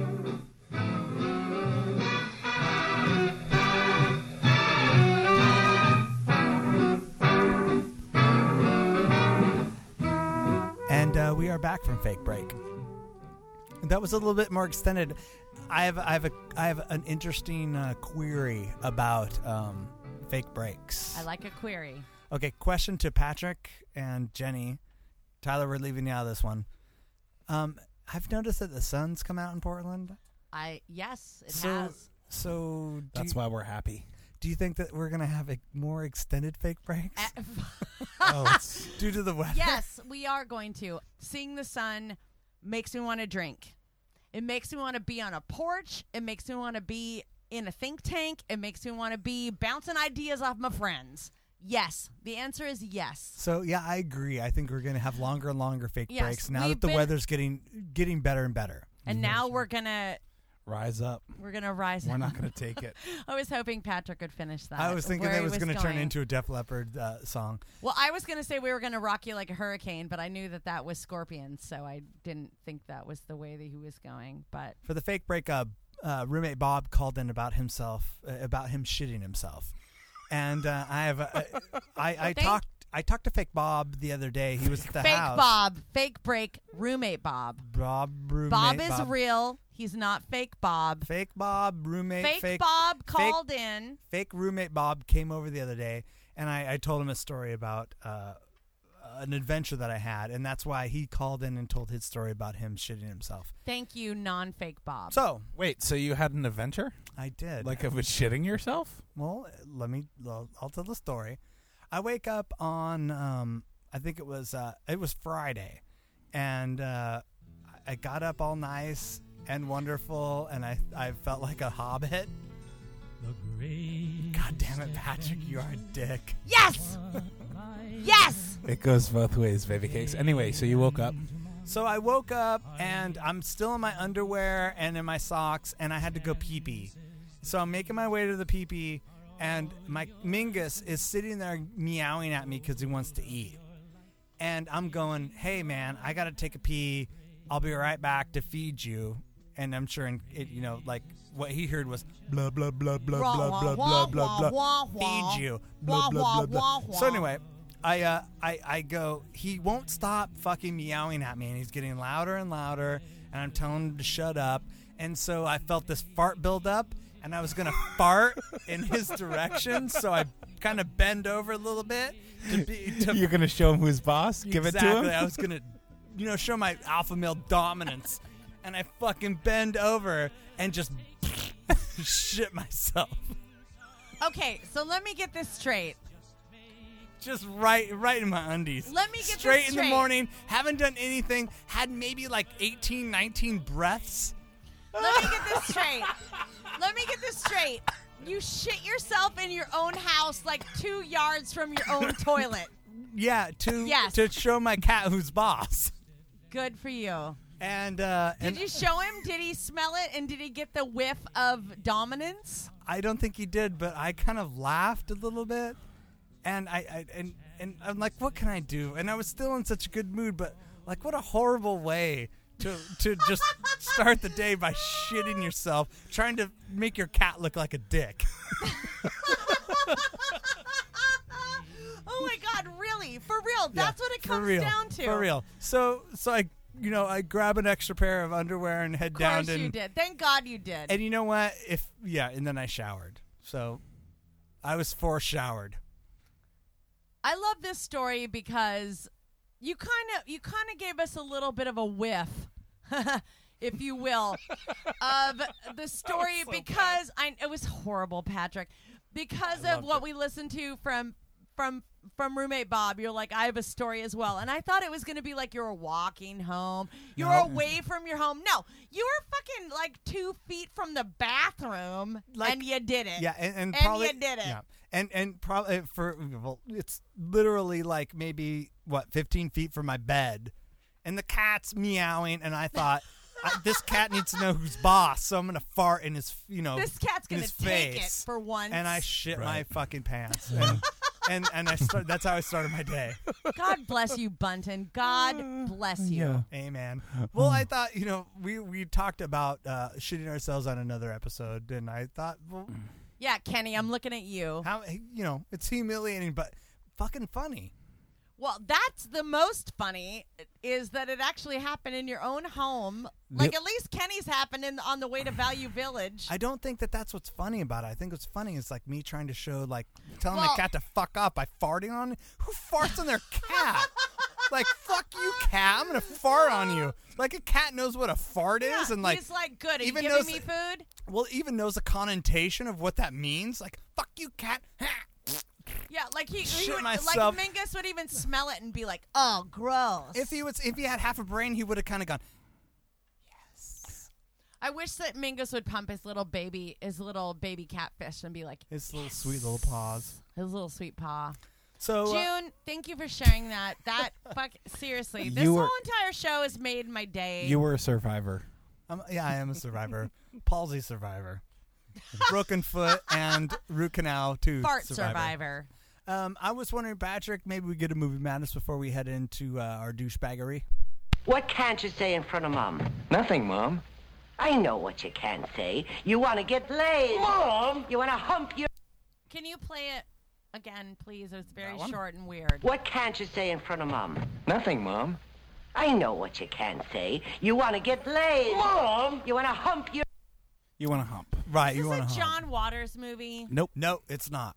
And we are back from Fake Break. That was a little bit more extended. I have an interesting query about fake breaks. I like a query. Okay, question to Patrick and Jenny. Tyler, we're leaving you out of this one. I've noticed that the sun's come out in Portland. Yes, it has. So that's why we're happy. Do you think that we're going to have a more extended fake breaks? It's due to the weather? Yes, we are going to. Seeing the sun makes me want to drink. It makes me want to be on a porch. It makes me want to be in a think tank. It makes me want to be bouncing ideas off my friends. Yes. The answer is yes. So, yeah, I agree. I think we're going to have longer and longer fake Yes, breaks now we've that the been- weather's getting better and better. And now we're going to... Rise up. We're going to rise up. We're not going to take it. I was hoping Patrick would finish that. I was thinking where it he was going to turn going. into a Def Leppard song. Well, I was going to say we were going to rock you like a hurricane, but I knew that was Scorpions, so I didn't think that was the way that he was going. But For the fake break, roommate Bob called in about himself, about him shitting himself. And I talked to fake Bob the other day. He was at the fake house. Bob, fake break, roommate Bob. Roommate Bob is real. He's not fake Bob. Fake Bob, roommate. Fake Bob called in. Fake roommate Bob came over the other day, and I told him a story about an adventure that I had, and that's why he called in and told his story about him shitting himself. Thank you, non-fake Bob. So, wait, so you had an adventure? I did. Like of it shitting yourself? Well, I'll tell the story. I wake up on, I think it was Friday, and I got up all nice and wonderful, and I felt like a hobbit. God damn it, Patrick, you are a dick. Yes! Yes! It goes both ways, baby cakes. Anyway, so you woke up. So I woke up, and I'm still in my underwear and in my socks, and I had to go pee-pee. So I'm making my way to the pee-pee, and my Mingus is sitting there meowing at me because he wants to eat. And I'm going, hey, man, I got to take a pee. I'll be right back to feed you. And I'm sure, like what he heard was blah, blah, blah, blah, blah, blah, blah, blah, blah, feed you, blah, blah, blah, blah. So anyway, I go, he won't stop fucking meowing at me, and he's getting louder and louder, and I'm telling him to shut up. And so I felt this fart build up, and I was going to fart in his direction, so I kind of bend over a little bit. You're going to show him who's boss? Give it to him? Exactly. I was going to, show my alpha male dominance. And I fucking bend over and just shit myself. Okay, so let me get this straight. Just right in my undies. Let me get this straight in the straight. morning. Haven't done anything. Had maybe like 18, 19 breaths. Let me get this straight. Let me get this straight. You shit yourself in your own house like 2 yards from your own toilet. Yeah, to Yes. show my cat who's boss. Good for you. And did you show him? Did he smell it? And did he get the whiff of dominance? I don't think he did, but I kind of laughed a little bit. And and I'm like, what can I do? And I was still in such a good mood, but like, what a horrible way to just start the day by shitting yourself, trying to make your cat look like a dick. Oh my God, really? For real? That's what it For comes real. down to. For real. So I I grab an extra pair of underwear and head Of down. course you did. Thank God you did. And you know what? And then I showered. So I was showered. I love this story because you kind of gave us a little bit of a whiff, if you will, of the story because it was horrible, Patrick, because of what we listened to from roommate Bob. You're like, I have a story as well, and I thought it was going to be like you were walking home, you were away from your home. No, you were fucking like 2 feet from the bathroom, and you did it. Yeah, and you did it. Yeah, and probably it's literally like maybe 15 feet from my bed, and the cat's meowing, and I thought. This cat needs to know who's boss, so I'm gonna fart in his, This cat's gonna take it for once, and I shit my fucking pants, and that's how I started my day. God bless you, Bunton. God bless you. Yeah. Amen. Well, I thought we talked about shitting ourselves on another episode, and I thought, yeah, Kenny, I'm looking at you. How it's humiliating, but fucking funny. Well, that's the most funny is that it actually happened in your own home. Like, at least Kenny's happened on the way to Value Village. I don't think that's what's funny about it. I think what's funny is like me trying to show, telling my cat to fuck up by farting on it. Who farts on their cat? Like, fuck you, cat. I'm going to fart on you. Like, a cat knows what a fart is. And he's like, good, are you giving me food? Well, even knows the connotation of what that means. Like, fuck you, cat. Yeah, like he would, myself. like Mingus would even smell it and be like, "Oh, gross." If he had half a brain, he would have kind of gone. Yes. I wish that Mingus would pump his little baby catfish and be like, his little sweet little paws, his little sweet paw. So June, thank you for sharing that. Seriously, this whole entire show has made my day. You were a survivor. I am a survivor. Palsy survivor. Broken foot and root canal tooth Fart survivor. I was wondering, Patrick, maybe we get a movie madness before we head into our douchebaggery. What can't you say in front of Mom? Nothing, Mom. I know what you can't say. You want to get laid. Mom! You want to hump your... Can you play it again, please? It was very short and weird. What can't you say in front of Mom? Nothing, Mom. I know what you can't say. You want to get laid. Mom! You want to hump your... You want to hump. Right, you want to hump. Is this a John Waters movie? Nope. No, it's not.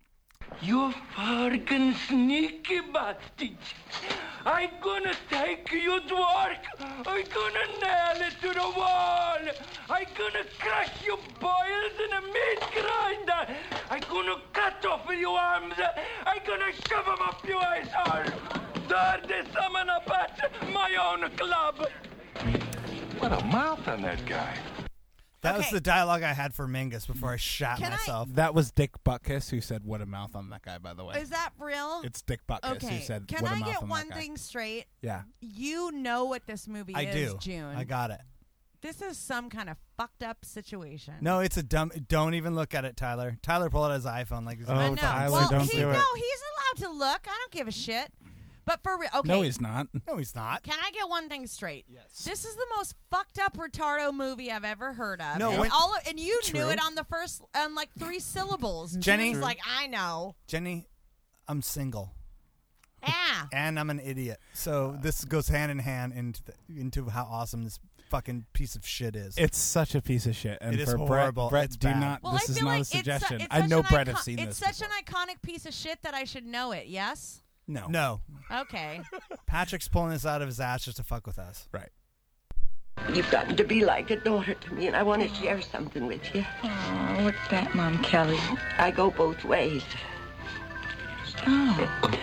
You fucking sneaky bastard. I'm gonna take you to work. I'm gonna nail it to the wall. I'm gonna crush your boils in a meat grinder. I'm gonna cut off your arms. I'm gonna shove them up your asshole. Dirty summon up at my own club. What a mouth on that guy. That was the dialogue I had for Mingus before I shot myself. That was Dick Butkus who said, "What a mouth on that guy." By the way, is that real? It's Dick Butkus who said, "What a mouth on that guy." Can I get one thing straight? Yeah. You know what this movie is, I do. June. I got it. This is some kind of fucked up situation. No, it's a dumb. Don't even look at it, Tyler. Tyler pulled out his iPhone like. Oh, Tyler, don't do it. No, he's allowed to look. I don't give a shit. But for real, okay. No, he's not. No, he's not. Can I get one thing straight? Yes. This is the most fucked up retardo movie I've ever heard of. No, and you knew it on the first, like 3 syllables. Jenny, was like, I know. Jenny, I'm single. Yeah. And I'm an idiot. So this goes hand in hand into how awesome this fucking piece of shit is. It's such a piece of shit. And it is for horrible. Brett, it's do bad. not. Well, this is not like a suggestion. It's I know Brett have seen this. It's such an iconic piece of shit that I should know it. Yes. No. Okay. Patrick's pulling this out of his ass just to fuck with us. Right. You've gotten to be like a daughter to me, and I want to share something with you. Oh, what's that, Mom Kelly? I go both ways. Oh.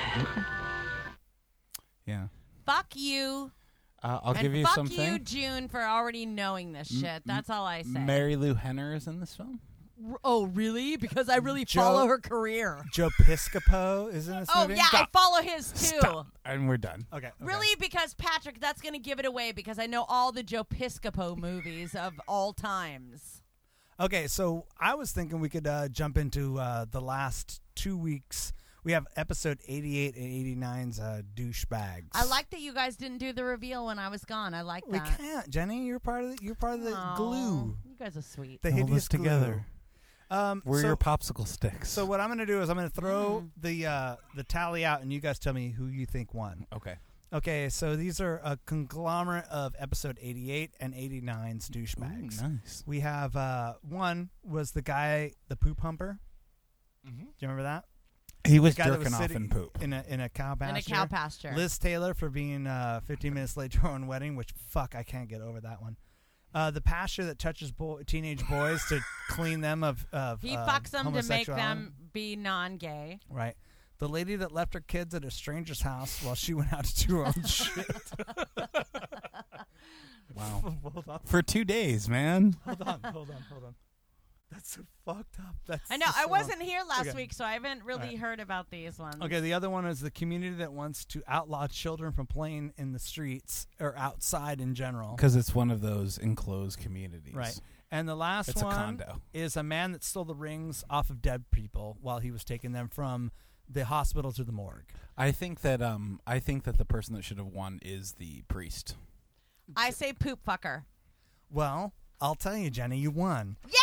Yeah. Fuck you. I'll give you fuck something. Fuck you, June, for already knowing this shit. That's all I say. Mary Lou Henner is in this film. Oh, really? Because I really follow her career. Joe Piscopo is in this movie? Oh, yeah, Stop. I follow his too. Stop. And we're done. Okay. Really? Because, Patrick, that's going to give it away because I know all the Joe Piscopo movies of all times. Okay, so I was thinking we could jump into the last 2 weeks. We have episode 88 and 89's douchebags. I like that you guys didn't do the reveal when I was gone. I like that. We can't, Jenny. You're part of the glue. You guys are sweet. The Hold hideous us together. We're your popsicle sticks. So what I'm going to do is I'm going to throw the tally out, and you guys tell me who you think won. Okay. Okay, so these are a conglomerate of episode 88 and 89's douchebags. Ooh, nice. We have one was the guy, the poop humper. Do you remember that? He was The guy that jerking off sitting in poop. in a cow pasture. In a cow pasture. Liz Taylor for being 15 minutes late to her own wedding, which fuck, I can't get over that one. The pasture that touches teenage boys to clean them of He fucks them to make homosexuality. them be non-gay. Right. The lady that left her kids at a stranger's house while she went out to do her own shit. Wow. Hold on. For 2 days, man. Hold on. That's so fucked up. I know. just I so wasn't wrong. here last Okay. week, so I haven't really Right. heard about these ones. Okay, the other one is the community that wants to outlaw children from playing in the streets or outside in general. Because it's one of those enclosed communities. Right. And the last It's a one condo. is a man that stole the rings off of dead people while he was taking them from the hospital to the morgue. I think that the person that should have won is the priest. I say poop fucker. Well, I'll tell you, Jenny, you won. Yeah!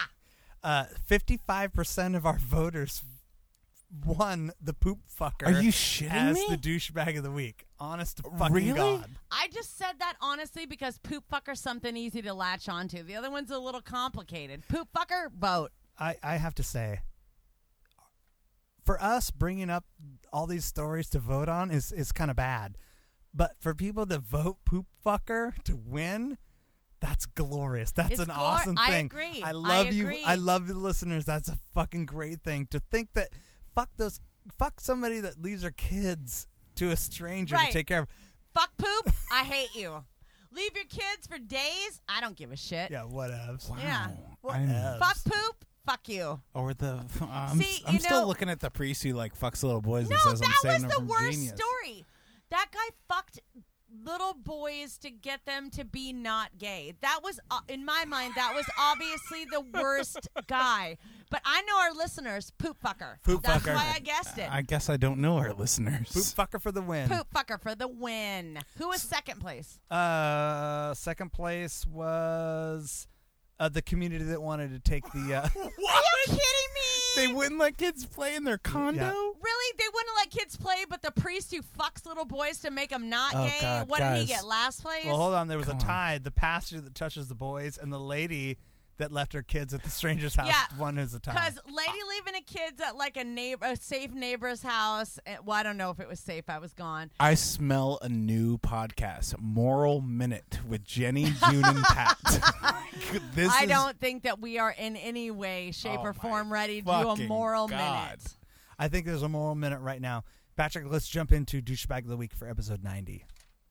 55% of our voters won the poop fucker. Are you shitting as me? the douchebag of the week. Honest to fucking Really? God. I just said that honestly because poop fucker's something easy to latch onto. The other one's a little complicated. Poop fucker, vote. I have to say, for us, bringing up all these stories to vote on is kind of bad. But for people to vote poop fucker to win, that's glorious. That's It's an awesome I thing. agree. I love you. agree. I love the listeners. That's a fucking great thing. To think that fuck somebody that leaves their kids to a stranger Right. to take care of. Fuck poop, I hate you. Leave your kids for days, I don't give a shit. Yeah, whatevs. Wow. Yeah. I'm- Fuck poop, fuck you. Or the I'm, See, I'm you still know- looking at the priest who like fucks little boys No, and says I'm that saving was them the from worst genius. story. That guy fucked little boys to get them to be not gay. That was, in my mind, that was obviously the worst guy. But I know our listeners, poop fucker. Poop That's fucker. why I guessed it. I guess I don't know our listeners. Poop fucker for the win. Poop fucker for the win. Who was second place? Second place was the community that wanted to take the. Are you kidding me? They wouldn't let kids play in their condo? Yeah. Really? They wouldn't let kids play, but the priest who fucks little boys to make them not Oh, gay? God, What did he guys. get? Last place? Well, hold on. There was Come a on. tie. The pastor that touches the boys and the lady that left her kids at the stranger's house. Yeah, One is a tie. Because lady leaving a kids at like a safe neighbor's house. Well, I don't know if it was safe. I was gone. I smell a new podcast, Moral Minute with Jenny, June, and Pat. I don't think that we are in any way, shape, Oh or my form ready to do a fucking moral God. minute. I think there's a moral minute right now. Patrick, let's jump into Douchebag of the Week for episode 90.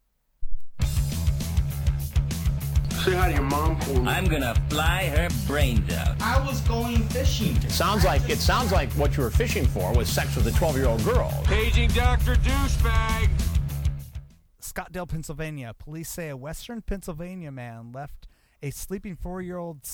Say hi to your mom for me. I'm gonna fly her brains out. I was going fishing. It sounds like what you were fishing for was sex with a 12-year-old girl. Paging Dr. Douchebag. Scottsdale, Pennsylvania. Police say a Western Pennsylvania man left his sleeping 4-year-old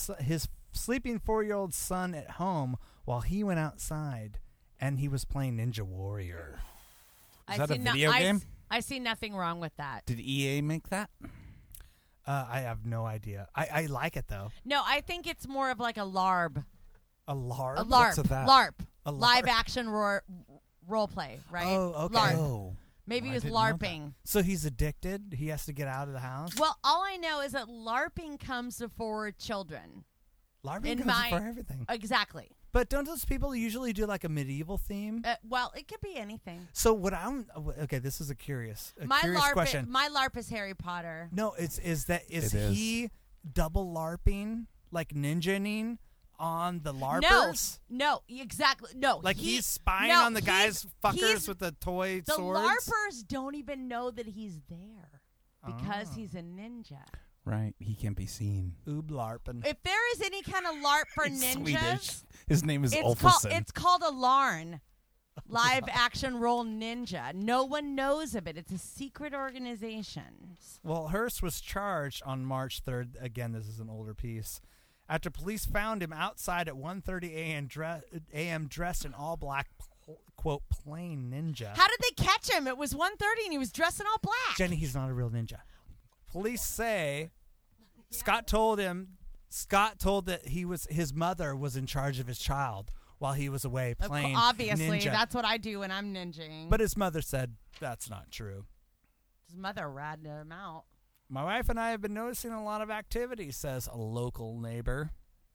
son at home while he went outside, and he was playing Ninja Warrior. Is that a video game? I see nothing wrong with that. Did EA make that? I have no idea. I like it though. No, I think it's more of like a LARB. A LARP? A LARP. What's that? LARP. A LARP. Live action role play, right? Oh, okay. LARP. Oh. Maybe I he was didn't know that. LARPing. So he's addicted. He has to get out of the house. Well, all I know is that LARPing comes before children. LARPing comes for everything. Exactly. But don't those people usually do like a medieval theme? Well, it could be anything. So what I'm okay. This is a curious My LARP, question. my LARP is Harry Potter. No, is It is. he double LARPing like ninja-ing on the LARPers? No, exactly. No, Like he's spying on the guys fuckers with the toy the swords? LARPers don't even know that he's there because he's a ninja. Right, he can't be seen. Oob LARPing. If there is any kind of LARP for He's ninjas, Swedish. His name is it's Ulfason. called a LARN. Live action role ninja. No one knows of it. It's a secret organization. Well, Hearst was charged on March 3rd. Again, this is an older piece. After police found him outside at 1:30 a.m. dressed in all black, quote, plain ninja. How did they catch him? It was 1:30 and he was dressed in all black. Jenny, he's not a real ninja. Police say Scott told that his mother was in charge of his child while he was away playing Obviously, ninja. that's what I do when I'm ninjing. But his mother said that's not true. His mother ratted him out. My wife and I have been noticing a lot of activity, says a local neighbor.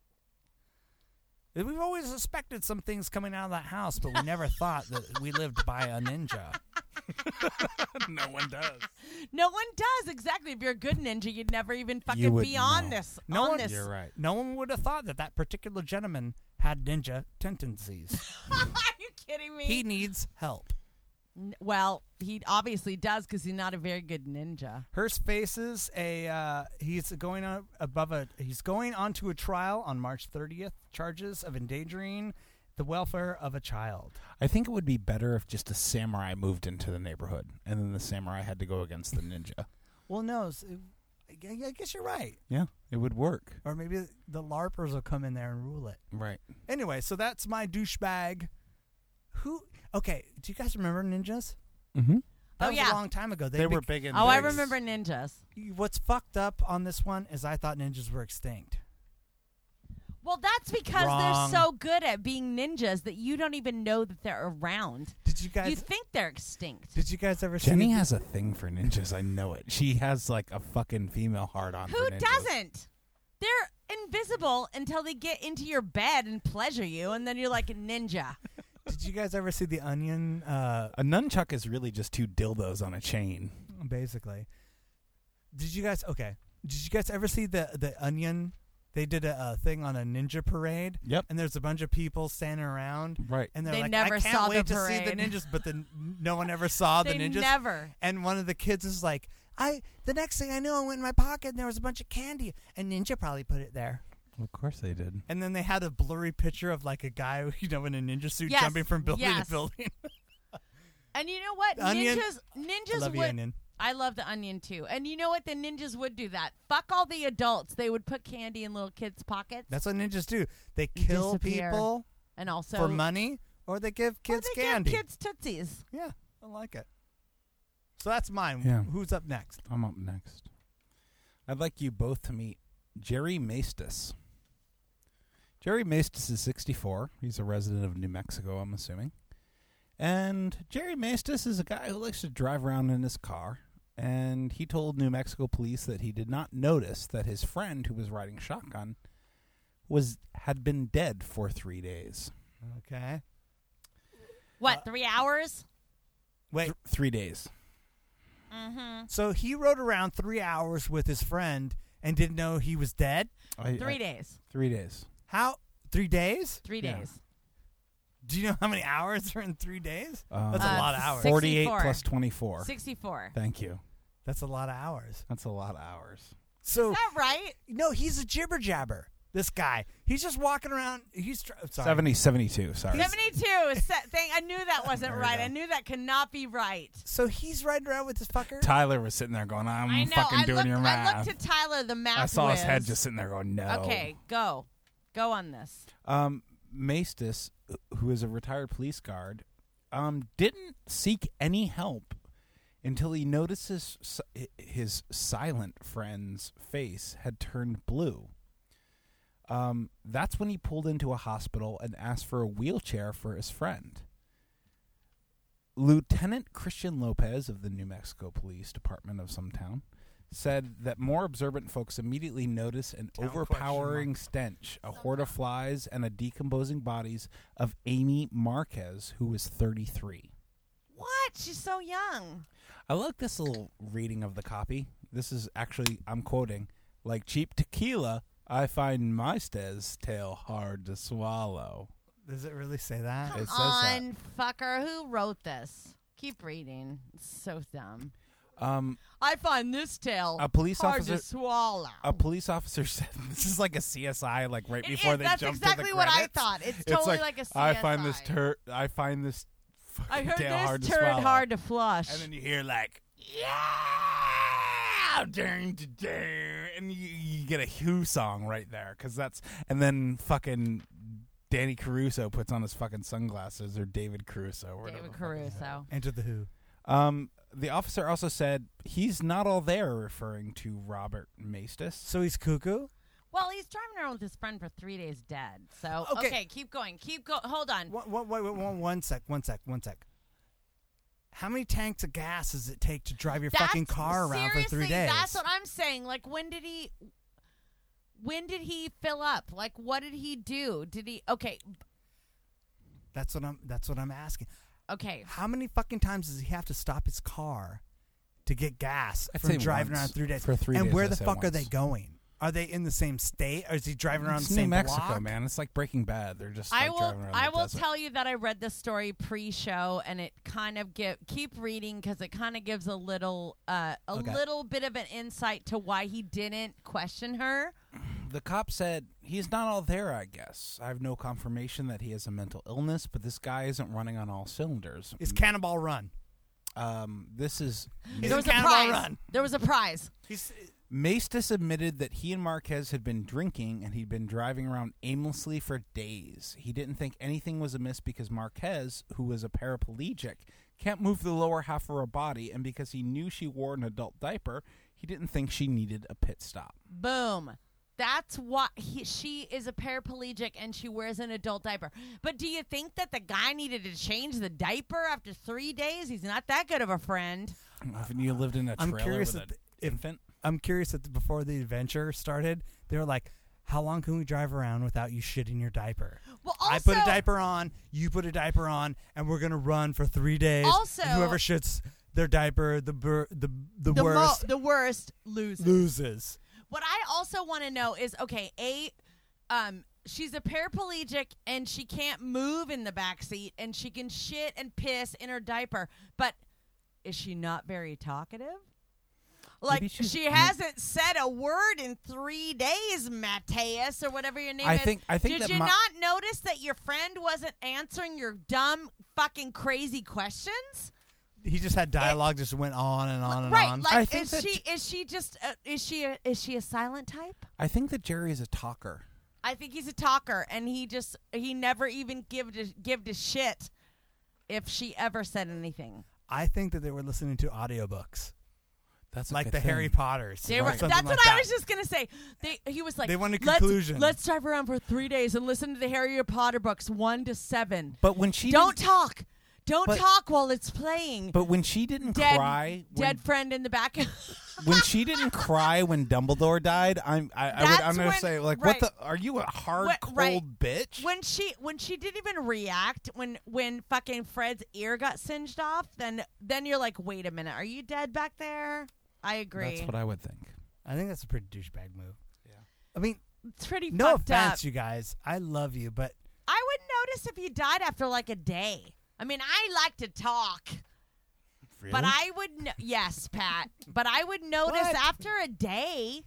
We've always suspected some things coming out of that house, but we never thought that we lived by a ninja. No one does. No one does. Exactly. If you're a good ninja, you'd never even fucking be on this. You're right. No one would have thought that that particular gentleman had ninja tendencies. Are you kidding me? He needs help. Well, he obviously does because he's not a very good ninja. Hearst faces he's going onto a trial on March 30th, charges of endangering the welfare of a child. I think it would be better if just a samurai moved into the neighborhood, and then the samurai had to go against the ninja. Well, no, I guess you're right. Yeah, it would work. Or maybe the LARPers will come in there and rule it. Right. Anyway, so that's my douchebag. Okay, do you guys remember ninjas? Mm-hmm. That was a long time ago. They were big in I remember ninjas. What's fucked up on this one is I thought ninjas were extinct. Well, that's because Wrong. they're so good at being ninjas that you don't even know that they're around. Did you guys? You think they're extinct. Did you guys ever see? Jenny has a thing for ninjas. I know it. She has like a fucking female hard-on Who for ninjas. doesn't? They're invisible until they get into your bed and pleasure you, and then you're like a ninja. Did you guys ever see The Onion? A nunchuck is really just two dildos on a chain. Basically. Did you guys ever see The Onion? They did a thing on a ninja parade. Yep. And there's a bunch of people standing around. Right. And they're They like, never I can't saw wait the to see the parade. ninjas, but then no one ever saw the They ninjas. never. And one of the kids is like, the next thing I know, I went in my pocket and there was a bunch of candy. A ninja probably put it there. Of course they did. And then they had a blurry picture of like a guy, in a ninja suit Yes, jumping from building yes. to building. And you know what? Onion. Ninjas I love you, would. Onion. I love the Onion too. And you know what? The ninjas would do that. Fuck all the adults. They would put candy in little kids' pockets. That's what ninjas do. They kill Disappear. people And also for money, or they give kids candy. Give kids tootsies. Yeah, I like it. So that's mine. Yeah. Who's up next? I'm up next. I'd like you both to meet Jerry Maestas. Jerry Maestas is 64. He's a resident of New Mexico, I'm assuming. And Jerry Maestas is a guy who likes to drive around in his car. And he told New Mexico police that he did not notice that his friend who was riding shotgun had been dead for 3 days. Okay. What, 3 hours? Wait. 3 days. Mm-hmm. So he rode around 3 hours with his friend and didn't know he was dead? 3 days. 3 days. How? 3 days? 3 days. Do you know how many hours are in 3 days? That's a lot of hours. 48 64. plus 24. 64. Thank you. That's a lot of hours. That's a lot of hours. So Is that right? No, he's a jibber jabber. This guy. He's just walking around. Sorry. 72, sorry. 72. I knew that wasn't There we right. go. I knew that could not be right. So he's riding around with this fucker? Tyler was sitting there going, I'm I know. fucking doing your I math. looked at Tyler, the math I saw his whiz. head just sitting there going, no. Okay, go. Go on this. Maestas, who is a retired police guard, didn't seek any help until he notices his silent friend's face had turned blue. That's when he pulled into a hospital and asked for a wheelchair for his friend. Lieutenant Christian Lopez of the New Mexico Police Department of some town said that more observant folks immediately notice an overpowering stench, a horde of flies, and a decomposing bodies of Amy Marquez, who was 33. What? She's so young. I like this little reading of the copy. This is actually, I'm quoting, like cheap tequila, I find Maestas' tale hard to swallow. Does it really say that? Come It says on, fucker. Who wrote this? Keep reading. It's so dumb. I find this tale A police hard officer to swallow. A police officer said this is like a CSI, like right It before is. they That's jump exactly to the what I credits. thought. It's totally like a CSI. I find this I heard tale hard this to turd swallow. hard to flush. And then you hear like, yeah, and you get a Who song right there, because that's, and then fucking Danny Caruso puts on his fucking sunglasses, or David Caruso. Or David Caruso. Enter the Who. The officer also said he's not all there, referring to Robert Maestas. So he's cuckoo? Well, he's driving around with his friend for 3 days dead. So, Okay. okay, keep going. Keep going. Hold on. Wait, one sec. How many tanks of gas does it take to drive your fucking car around for 3 days? That's what I'm saying. Like, when did he fill up? Like, what did he do? Did he? Okay. That's what I'm asking. Okay. How many fucking times does he have to stop his car to get gas I'd from say driving once. around 3 days? For 3 and days, where I'd the say fuck are they once. going? Are they in the same state, or is he driving around It's the same New Mexico, block? man. It's like Breaking Bad. They're just I like, will. driving around I the will desert. tell you that I read the story pre-show, and it kind of keep reading because it kind of gives a little bit of an insight to why he didn't question her. The cop said he's not all there, I guess. I have no confirmation that he has a mental illness, but this guy isn't running on all cylinders. It's Cannonball Run. This is... There was a prize. There was a prize. Maestas admitted that he and Marquez had been drinking and he'd been driving around aimlessly for days. He didn't think anything was amiss because Marquez, who was a paraplegic, can't move the lower half of her body, and because he knew she wore an adult diaper, he didn't think she needed a pit stop. Boom. That's what she is, a paraplegic, and she wears an adult diaper. But do you think that the guy needed to change the diaper after 3 days? He's not that good of a friend. Haven't you lived in a trailer with an infant? I'm curious that before the adventure started, they were like, how long can we drive around without you shitting your diaper? Well, I put a diaper on, you put a diaper on, and we're going to run for 3 days. Also, and whoever shits their diaper the worst the worst loses. What I also want to know is, okay, she's a paraplegic and she can't move in the back seat and she can shit and piss in her diaper, but is she not very talkative? Like, she hasn't said a word in 3 days, Mateus, or whatever your name is. I think Did that you not notice that your friend wasn't answering your dumb, fucking crazy questions? He just had dialogue, just went on and on and Right, on. like, is she a silent type? I think that Jerry is a talker. I think he's a talker, and he never even give a shit if she ever said anything. I think that they were listening to audiobooks. That's like good the thing. Harry Potters. That's what I was just gonna say. He was like, they wanted conclusion. Let's drive around for 3 days and listen to the Harry Potter books 1 to 7. But when she don't talk while it's playing. But when she didn't cry, dead friend in the back. when she didn't cry when Dumbledore died, I'm gonna say, like, right. what the? Are you a hard cold bitch? When she didn't even react when fucking Fred's ear got singed off, then you're like, wait a minute, are you dead back there? I agree. That's what I would think. I think that's a pretty douchebag move. Yeah. I mean, it's pretty no fucked offense, up. you guys. I love you, but I would notice if you died after like a day. I mean, I like to talk. Really? But I would yes, Pat. But I would notice after a day.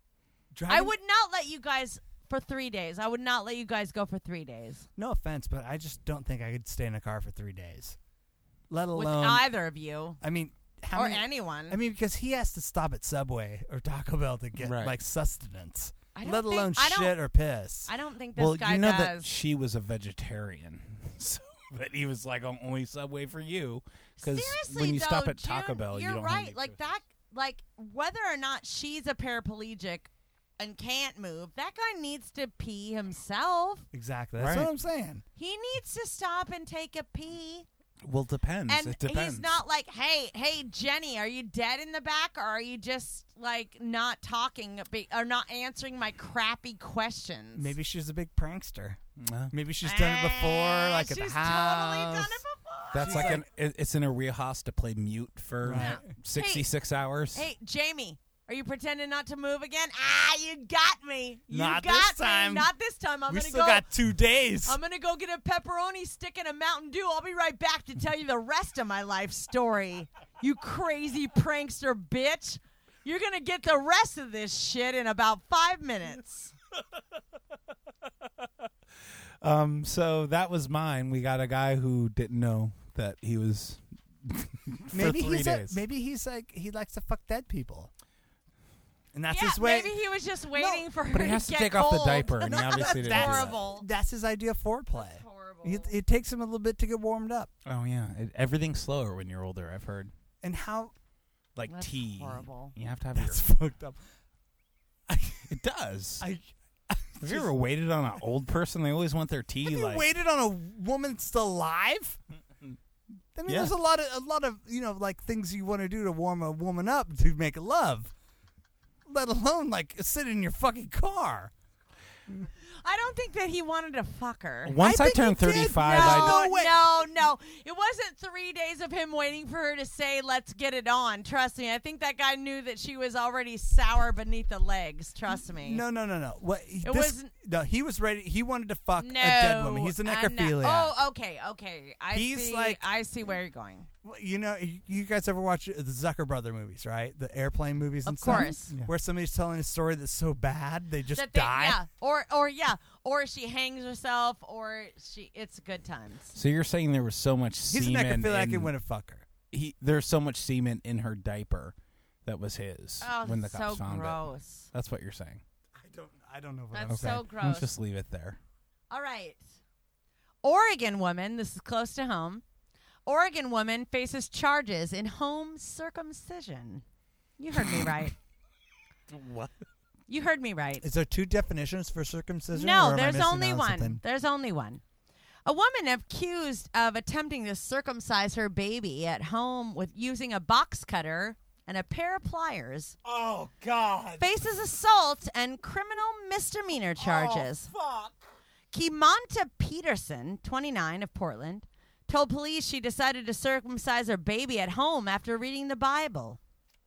I would not let you guys for 3 days. I would not let you guys go for 3 days. No offense, but I just don't think I could stay in a car for 3 days. Let alone with either of you. I mean, or anyone. I mean, because he has to stop at Subway or Taco Bell to get like sustenance. Let alone shit or piss. I don't think this guy you know does. that she was a vegetarian, so but he was like only Subway for you because when you stop at Taco Bell, you don't right. have any Like that. Like whether or not she's a paraplegic and can't move, that guy needs to pee himself. Exactly. That's what I'm saying. He needs to stop and take a pee. Well, depends. And it depends. he's not like, hey, Jenny, are you dead in the back, or are you just like not talking or not answering my crappy questions? Maybe she's a big prankster. Maybe she's done it before, like at the house. Totally done it before. That's like it's in a rehearsal to play mute for 66 hours. Hey, Jamie, are you pretending not to move again? You got me. Not got this time. Me. Not this time. We still got 2 days. I'm gonna go get a pepperoni stick and a Mountain Dew. I'll be right back to tell you the rest of my life story. You crazy prankster bitch. You're gonna get the rest of this shit in about 5 minutes. So that was mine. We got a guy who didn't know that he was for 3 days. Maybe he's like he likes to fuck dead people. And that's yeah, his way. Maybe he was just waiting for her but he has to get take cold. off the diaper, and he obviously didn't do that. Horrible. That's his idea of foreplay. That's horrible. It takes him a little bit to get warmed up. Oh yeah, everything's slower when you're older. I've heard. And how? Like That's tea. horrible. You have to have That's your. fucked up. It does. Have you ever waited on an old person? They always want their tea. Have you like waited on a woman still alive? I mean, Yeah. there's a lot of like things you want to do to warm a woman up to make love, let alone like sit in your fucking car. I don't think that he wanted to fuck her. Once I turned 35, I No. It wasn't 3 days of him waiting for her to say, let's get it on. Trust me. I think that guy knew that she was already sour beneath the legs. Trust me. No. What? wasn't. No, he was ready. He wanted to fuck a dead woman. He's a necrophiliac. Oh, okay. He's like- I see where you're going. You know, you guys ever watch the Zucker Brother movies, right? The airplane movies and Of stuff? course. Where somebody's telling a story that's so bad they just That they- die. Yeah. Or she hangs herself, or it's good times. So you're saying there was so much He's a semen necrophiliac and wouldn't fuck her. There's so much semen in her diaper that was his Oh, when the that's cops so found gross. it. That's what you're saying. I don't know what That's so gross. Let's just leave it there. All right. Oregon woman, this is close to home. Oregon woman faces charges in home circumcision. You heard me right. What? You heard me right. Is there two definitions for circumcision? or No, am I there's missing only out on one. something? There's only one. A woman accused of attempting to circumcise her baby at home with using a box cutter and a pair of pliers. Oh, God. Faces assault and criminal misdemeanor charges. Oh, fuck. Kimanta Peterson, 29, of Portland, told police she decided to circumcise her baby at home after reading the Bible.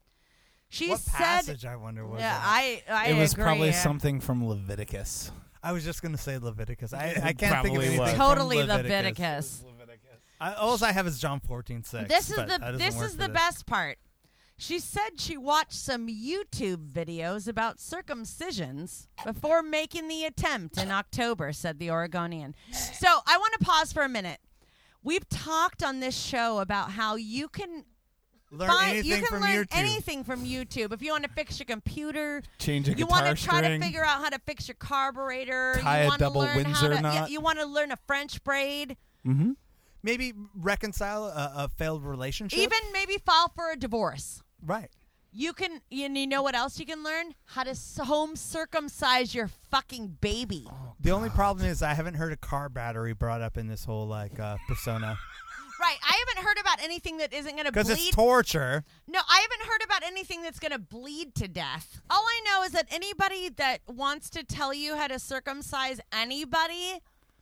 She What said, passage, I wonder, was yeah, that? I It was agree. probably something from Leviticus. I was just going to say Leviticus. I It can't think of probably anything was. from Totally Leviticus. Leviticus. All I have is John 14:6. This is but that the doesn't this work is for the this. best part. She said she watched some YouTube videos about circumcisions before making the attempt in October, said the Oregonian. So I want to pause for a minute. We've talked on this show about how you can Learn you anything can from learn YouTube. anything from YouTube. If you want to fix your computer, Change a you want to guitar try string. to figure out how to fix your carburetor, Tie you a want to double learn how Windsor to, knot. you want to learn a French braid, Mm-hmm. Maybe reconcile a failed relationship. even maybe file for a divorce. Right. You can, you know what else you can learn? How to home circumcise your fucking baby. The only problem is I haven't heard a car battery brought up in this whole persona. Right. I haven't heard about anything that isn't going to bleed. Because it's torture. No, I haven't heard about anything that's going to bleed to death. All I know is that anybody that wants to tell you how to circumcise anybody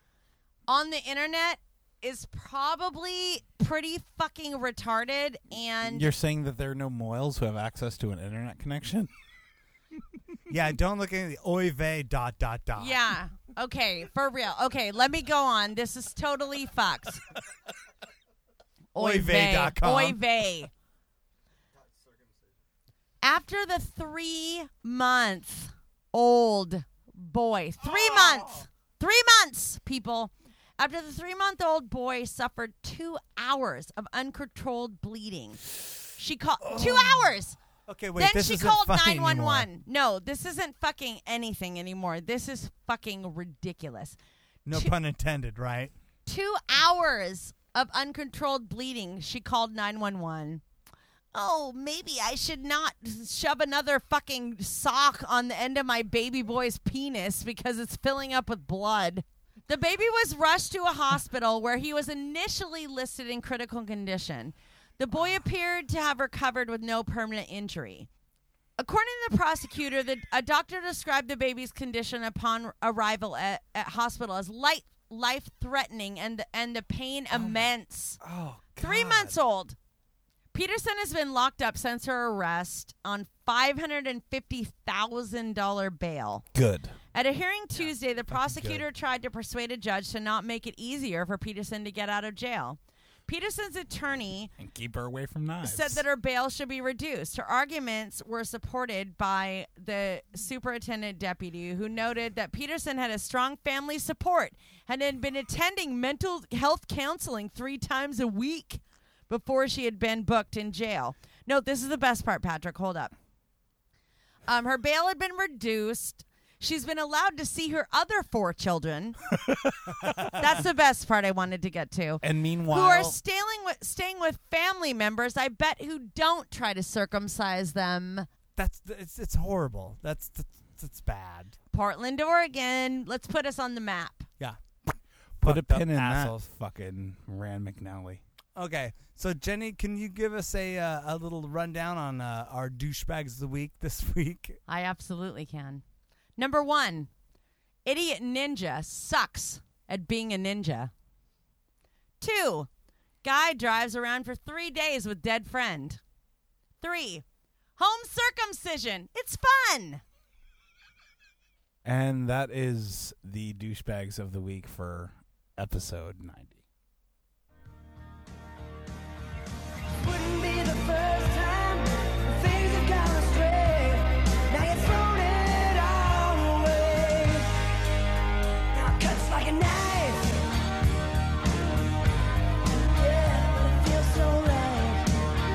on the internet is probably pretty fucking retarded. And You're saying that there are no moils who have access to an internet connection? Yeah, don't look at the oy vey ... yeah. Okay, for real. Okay, let me go on. This is totally fucked. Oyvey.com. Oy vey. After the 3-month-old boy, 3 months, 3 months, people. After the 3-month-old boy suffered 2 hours of uncontrolled bleeding. She called 2 hours. Okay, wait, Then this she isn't called funny 911. anymore. No, this isn't fucking anything anymore. This is fucking ridiculous. No pun intended, right? 2 hours of uncontrolled bleeding. She called 911. Oh, maybe I should not shove another fucking sock on the end of my baby boy's penis because it's filling up with blood. The baby was rushed to a hospital where he was initially listed in critical condition. The boy appeared to have recovered with no permanent injury. According to the prosecutor, a doctor described the baby's condition upon arrival at hospital as life-threatening and the pain immense. Oh, 3 months old. Peterson has been locked up since her arrest on $550,000 bail. Good. At a hearing Tuesday, the prosecutor tried to persuade a judge to not make it easier for Peterson to get out of jail. Peterson's attorney And keep her away from knives. said that her bail should be reduced. Her arguments were supported by the superintendent deputy, who noted that Peterson had a strong family support and had been attending mental health counseling 3 times a week before she had been booked in jail. No, this is the best part, Patrick. Hold up. Her bail had been reduced. She's been allowed to see her other 4 children. That's the best part I wanted to get to. And meanwhile, Who are staying with family members, I bet, who don't try to circumcise them. It's horrible. That's bad. Portland, Oregon. Let's put us on the map. Yeah. put a Fucked up pin in assholes. that fucking Rand McNally. Okay, so Jenny, can you give us a little rundown on our douchebags of the week this week? I absolutely can. Number 1, idiot ninja sucks at being a ninja. 2, guy drives around for 3 days with dead friend. 3, home circumcision. It's fun. And that is the douchebags of the week for episode 90. Wouldn't be the first time things have gone astray. Now you've thrown it all away. Now it cuts like a knife. Yeah, but it feels so right.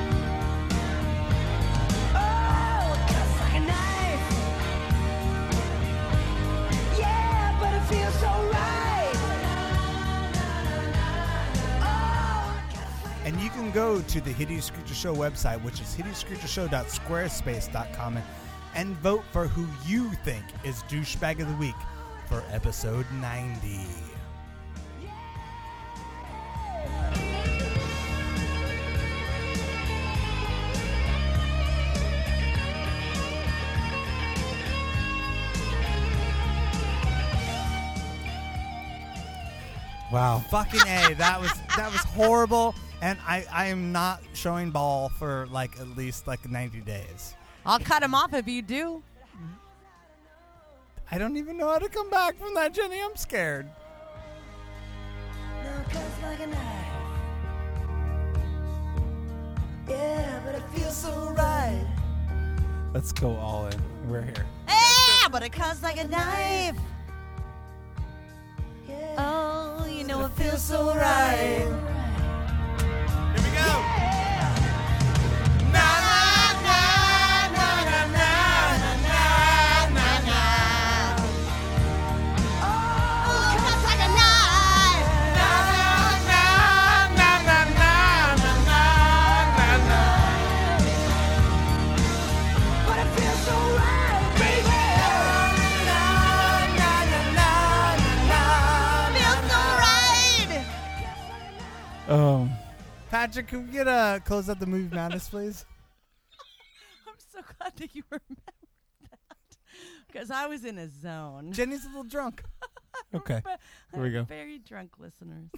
Oh, it cuts like a knife. Yeah, but it feels so right. And you can go to the Hideous Creature Show website, which is hideouscreatureshow.squarespace.com, and vote for who you think is douchebag of the week for episode 90. Wow. Fucking A. That was horrible. And I am not showing ball for like at least like 90 days. I'll cut him off if you do. I don't even know how to come back from that, Jenny. I'm scared. Now it cuts like a knife. Yeah, but it feels so right. Let's go all in. We're here. Yeah, but it cuts like a knife. Oh, you know it feels so right. Here we go. Na na na na na na na na na. Oh, it cuts like a knife. Na na na na na na na na. But it feels so right, baby. Na na na na na na. Feels so right. Oh. Patrick, can we get close out the movie madness, please? I'm so glad that you remembered that. Because I was in a zone. Jenny's a little drunk. Okay. Here we go. Very drunk listeners.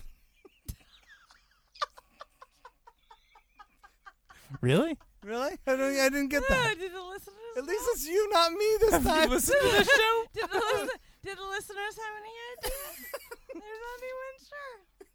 Really? Really? I didn't get that. Did the listeners At least it's you, not me this time. you listened to the show? Did the listeners have any idea? They're not even sure.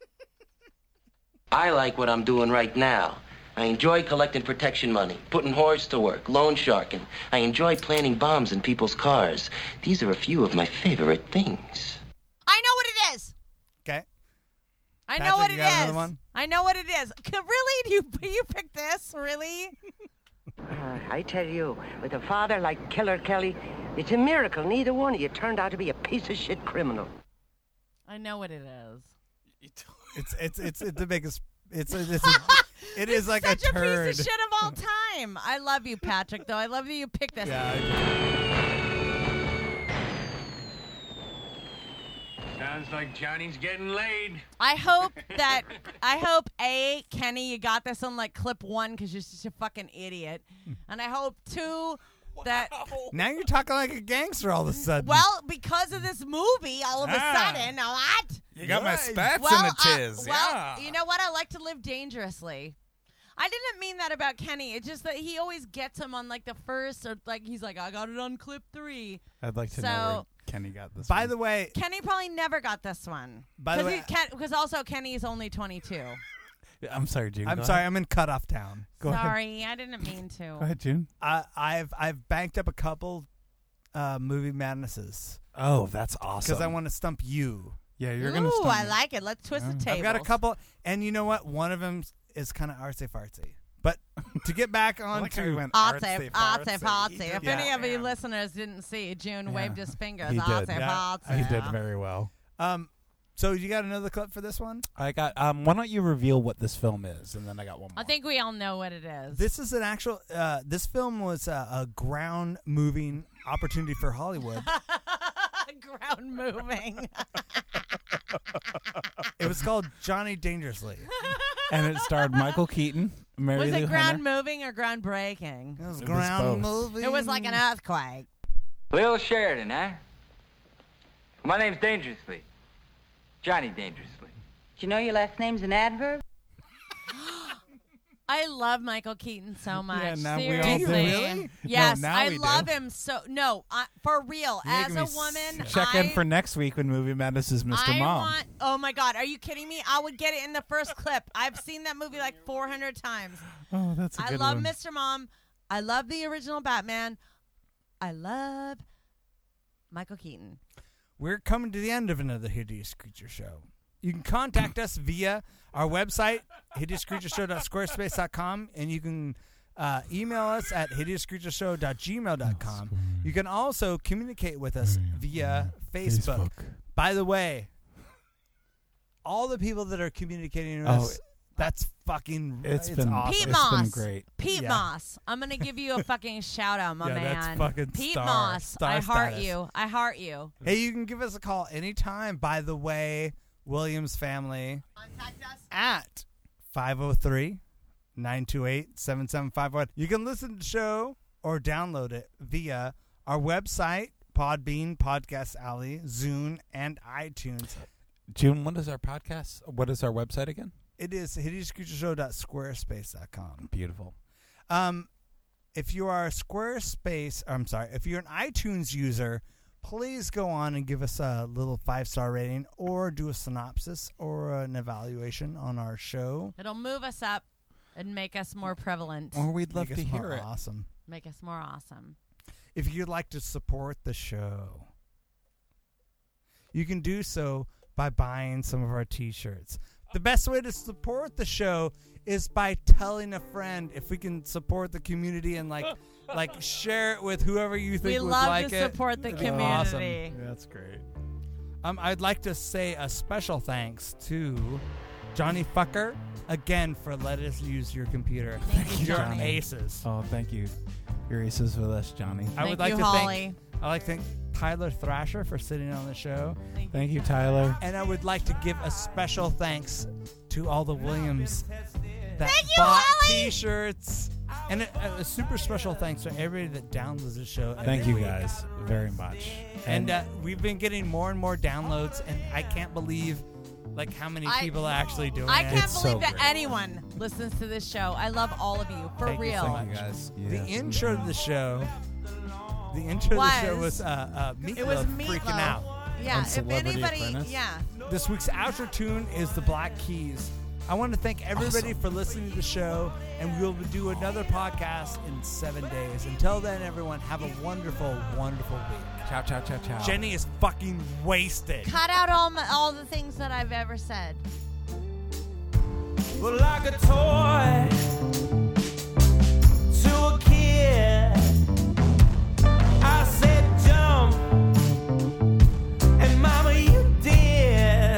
I like what I'm doing right now. I enjoy collecting protection money, putting whores to work, loan sharking. I enjoy planting bombs in people's cars. These are a few of my favorite things. I know what it is. Okay. I Patrick, know what you it got is. another one? I know what it is. Really? You picked this? Really? I tell you, with a father like Killer Kelly, it's a miracle neither one of you turned out to be a piece of shit criminal. I know what it is. It's the biggest. It is like such a turd. Piece of shit of all time. I love you, Patrick. Though I love that you picked this. Yeah. Sounds like Johnny's getting laid. I hope A, Kenny, you got this on like clip 1 because you're such a fucking idiot, and I hope 2 that. Now you're talking like a gangster all of a sudden. Well, because of this movie, all of a sudden, what? You got my spats Well, in the tiz. well, you know what? I like to live dangerously. I didn't mean that about Kenny. It's just that he always gets him on like the first, or like he's like, I got it on clip 3. I'd like to know where Kenny got this. By the way, Kenny probably never got this one. By the way, because also Kenny's only 22. I'm sorry, June. I'm sorry. I'm in cutoff town. Go ahead. Sorry, I didn't mean to. Go ahead, June. I've banked up a couple movie madnesses. Oh, that's awesome. Because I want to stump you. Yeah, you're gonna. Ooh, stump I me. like it. Let's twist the tables. I've got a couple, and you know what? One of them is kind of artsy fartsy. But to get back on like how you to went Artsy. artsy. If any of you listeners didn't see, June waved his fingers. He did. Artsy. He did very well. So you got another clip for this one? I got. Why don't you reveal what this film is, and then I got one more. I think we all know what it is. This is an actual. This film was a ground moving opportunity for Hollywood. Ground moving. It was called Johnny Dangerously. And it starred Michael Keaton, Mary Was Lou it Hunter. ground moving or ground breaking? It was It was ground both. moving. It was like an earthquake. Lil Sheridan, huh? My name's Dangerously. Johnny Dangerously. Do you know your last name's an adverb? I love Michael Keaton so much. now we all do. Seriously. Really? Yes, No, now I we love do. him so. No, for real. You're As making a me woman, check in for next week when Movie Madness is Mr. I Mom. want. Oh my God, are you kidding me? I would get it in the first clip. I've seen that movie like 400 times. Oh, that's a I good love one. Mr. Mom. I love the original Batman. I love Michael Keaton. We're coming to the end of another Hideous Creature Show. You can contact us via our website, hideouscreatureshow.squarespace.com, and you can email us at hideouscreatureshow.gmail.com. You can also communicate with us via Facebook. By the way, all the people that are communicating with us, that's fucking It's been awesome. Pete It's Moss. been great. Pete Yeah. Moss. I'm going to give you a fucking shout out, my Yeah, man. that's fucking Pete star- Moss. star I heart status. you. I heart you. Hey, you can give us a call anytime, by the way, Williams family. Contact us At 503-928-7751. You can listen to the show or download it via our website, Podbean, Podcast Alley, Zune, and iTunes. June, what is our podcast? What is our website again? It is hideouscreatureshow.squarespace.com. Beautiful. If you are a Squarespace, if you're an iTunes user, please go on and give us a little 5-star rating or do a synopsis or an evaluation on our show. It'll move us up and make us more prevalent. Or we'd love Make to us more hear it. Awesome. Make us more awesome. If you'd like to support the show, you can do so by buying some of our t-shirts. The best way to support the show is by telling a friend. If we can support the community and like share it with whoever you think We would love like to it. support the It'd be community. awesome. Yeah, that's great. I'd like to say a special thanks to Johnny Fucker again for letting us use your computer. Thank you, Your Johnny. aces. Oh, thank you. Your aces with us, Johnny. I would like to thank Tyler Thrasher for sitting on the show. Thank you, Tyler. And I would like to give a special thanks to all the Williams that Thank you, bought Holly! t-shirts. And a super special thanks to everybody that downloads the show every Thank you week. guys very much. And we've been getting more and more downloads, and I can't believe how many people are actually doing I it. can't believe that anyone listens to this show. I love all of you. For Thank you real. so much. guys. The intro to the show. The intro to the show was Meatloaf It was freaking Meatloaf. out. Yeah, On if Celebrity anybody, Apprentice? yeah. This week's outro tune is the Black Keys. I want to thank everybody for listening to the show, and we'll do another podcast in 7 days. Until then, everyone, have a wonderful, wonderful week. Ciao, ciao, ciao, ciao. Jenny is fucking wasted. Cut out all the things that I've ever said. Well, like a toy to a kid, I said jump, and mama, you did.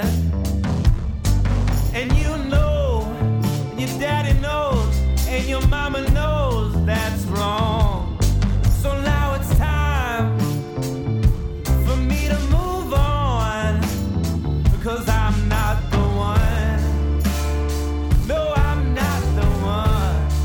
And you know, and your daddy knows, and your mama knows that's wrong. So now it's time for me to move on, because I'm not the one. No, I'm not the one.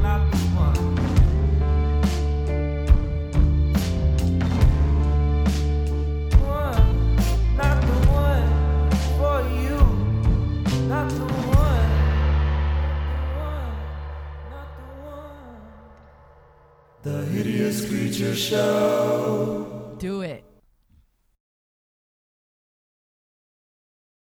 not the one. Not the one for you. Not the one. The Hideous Creature Show.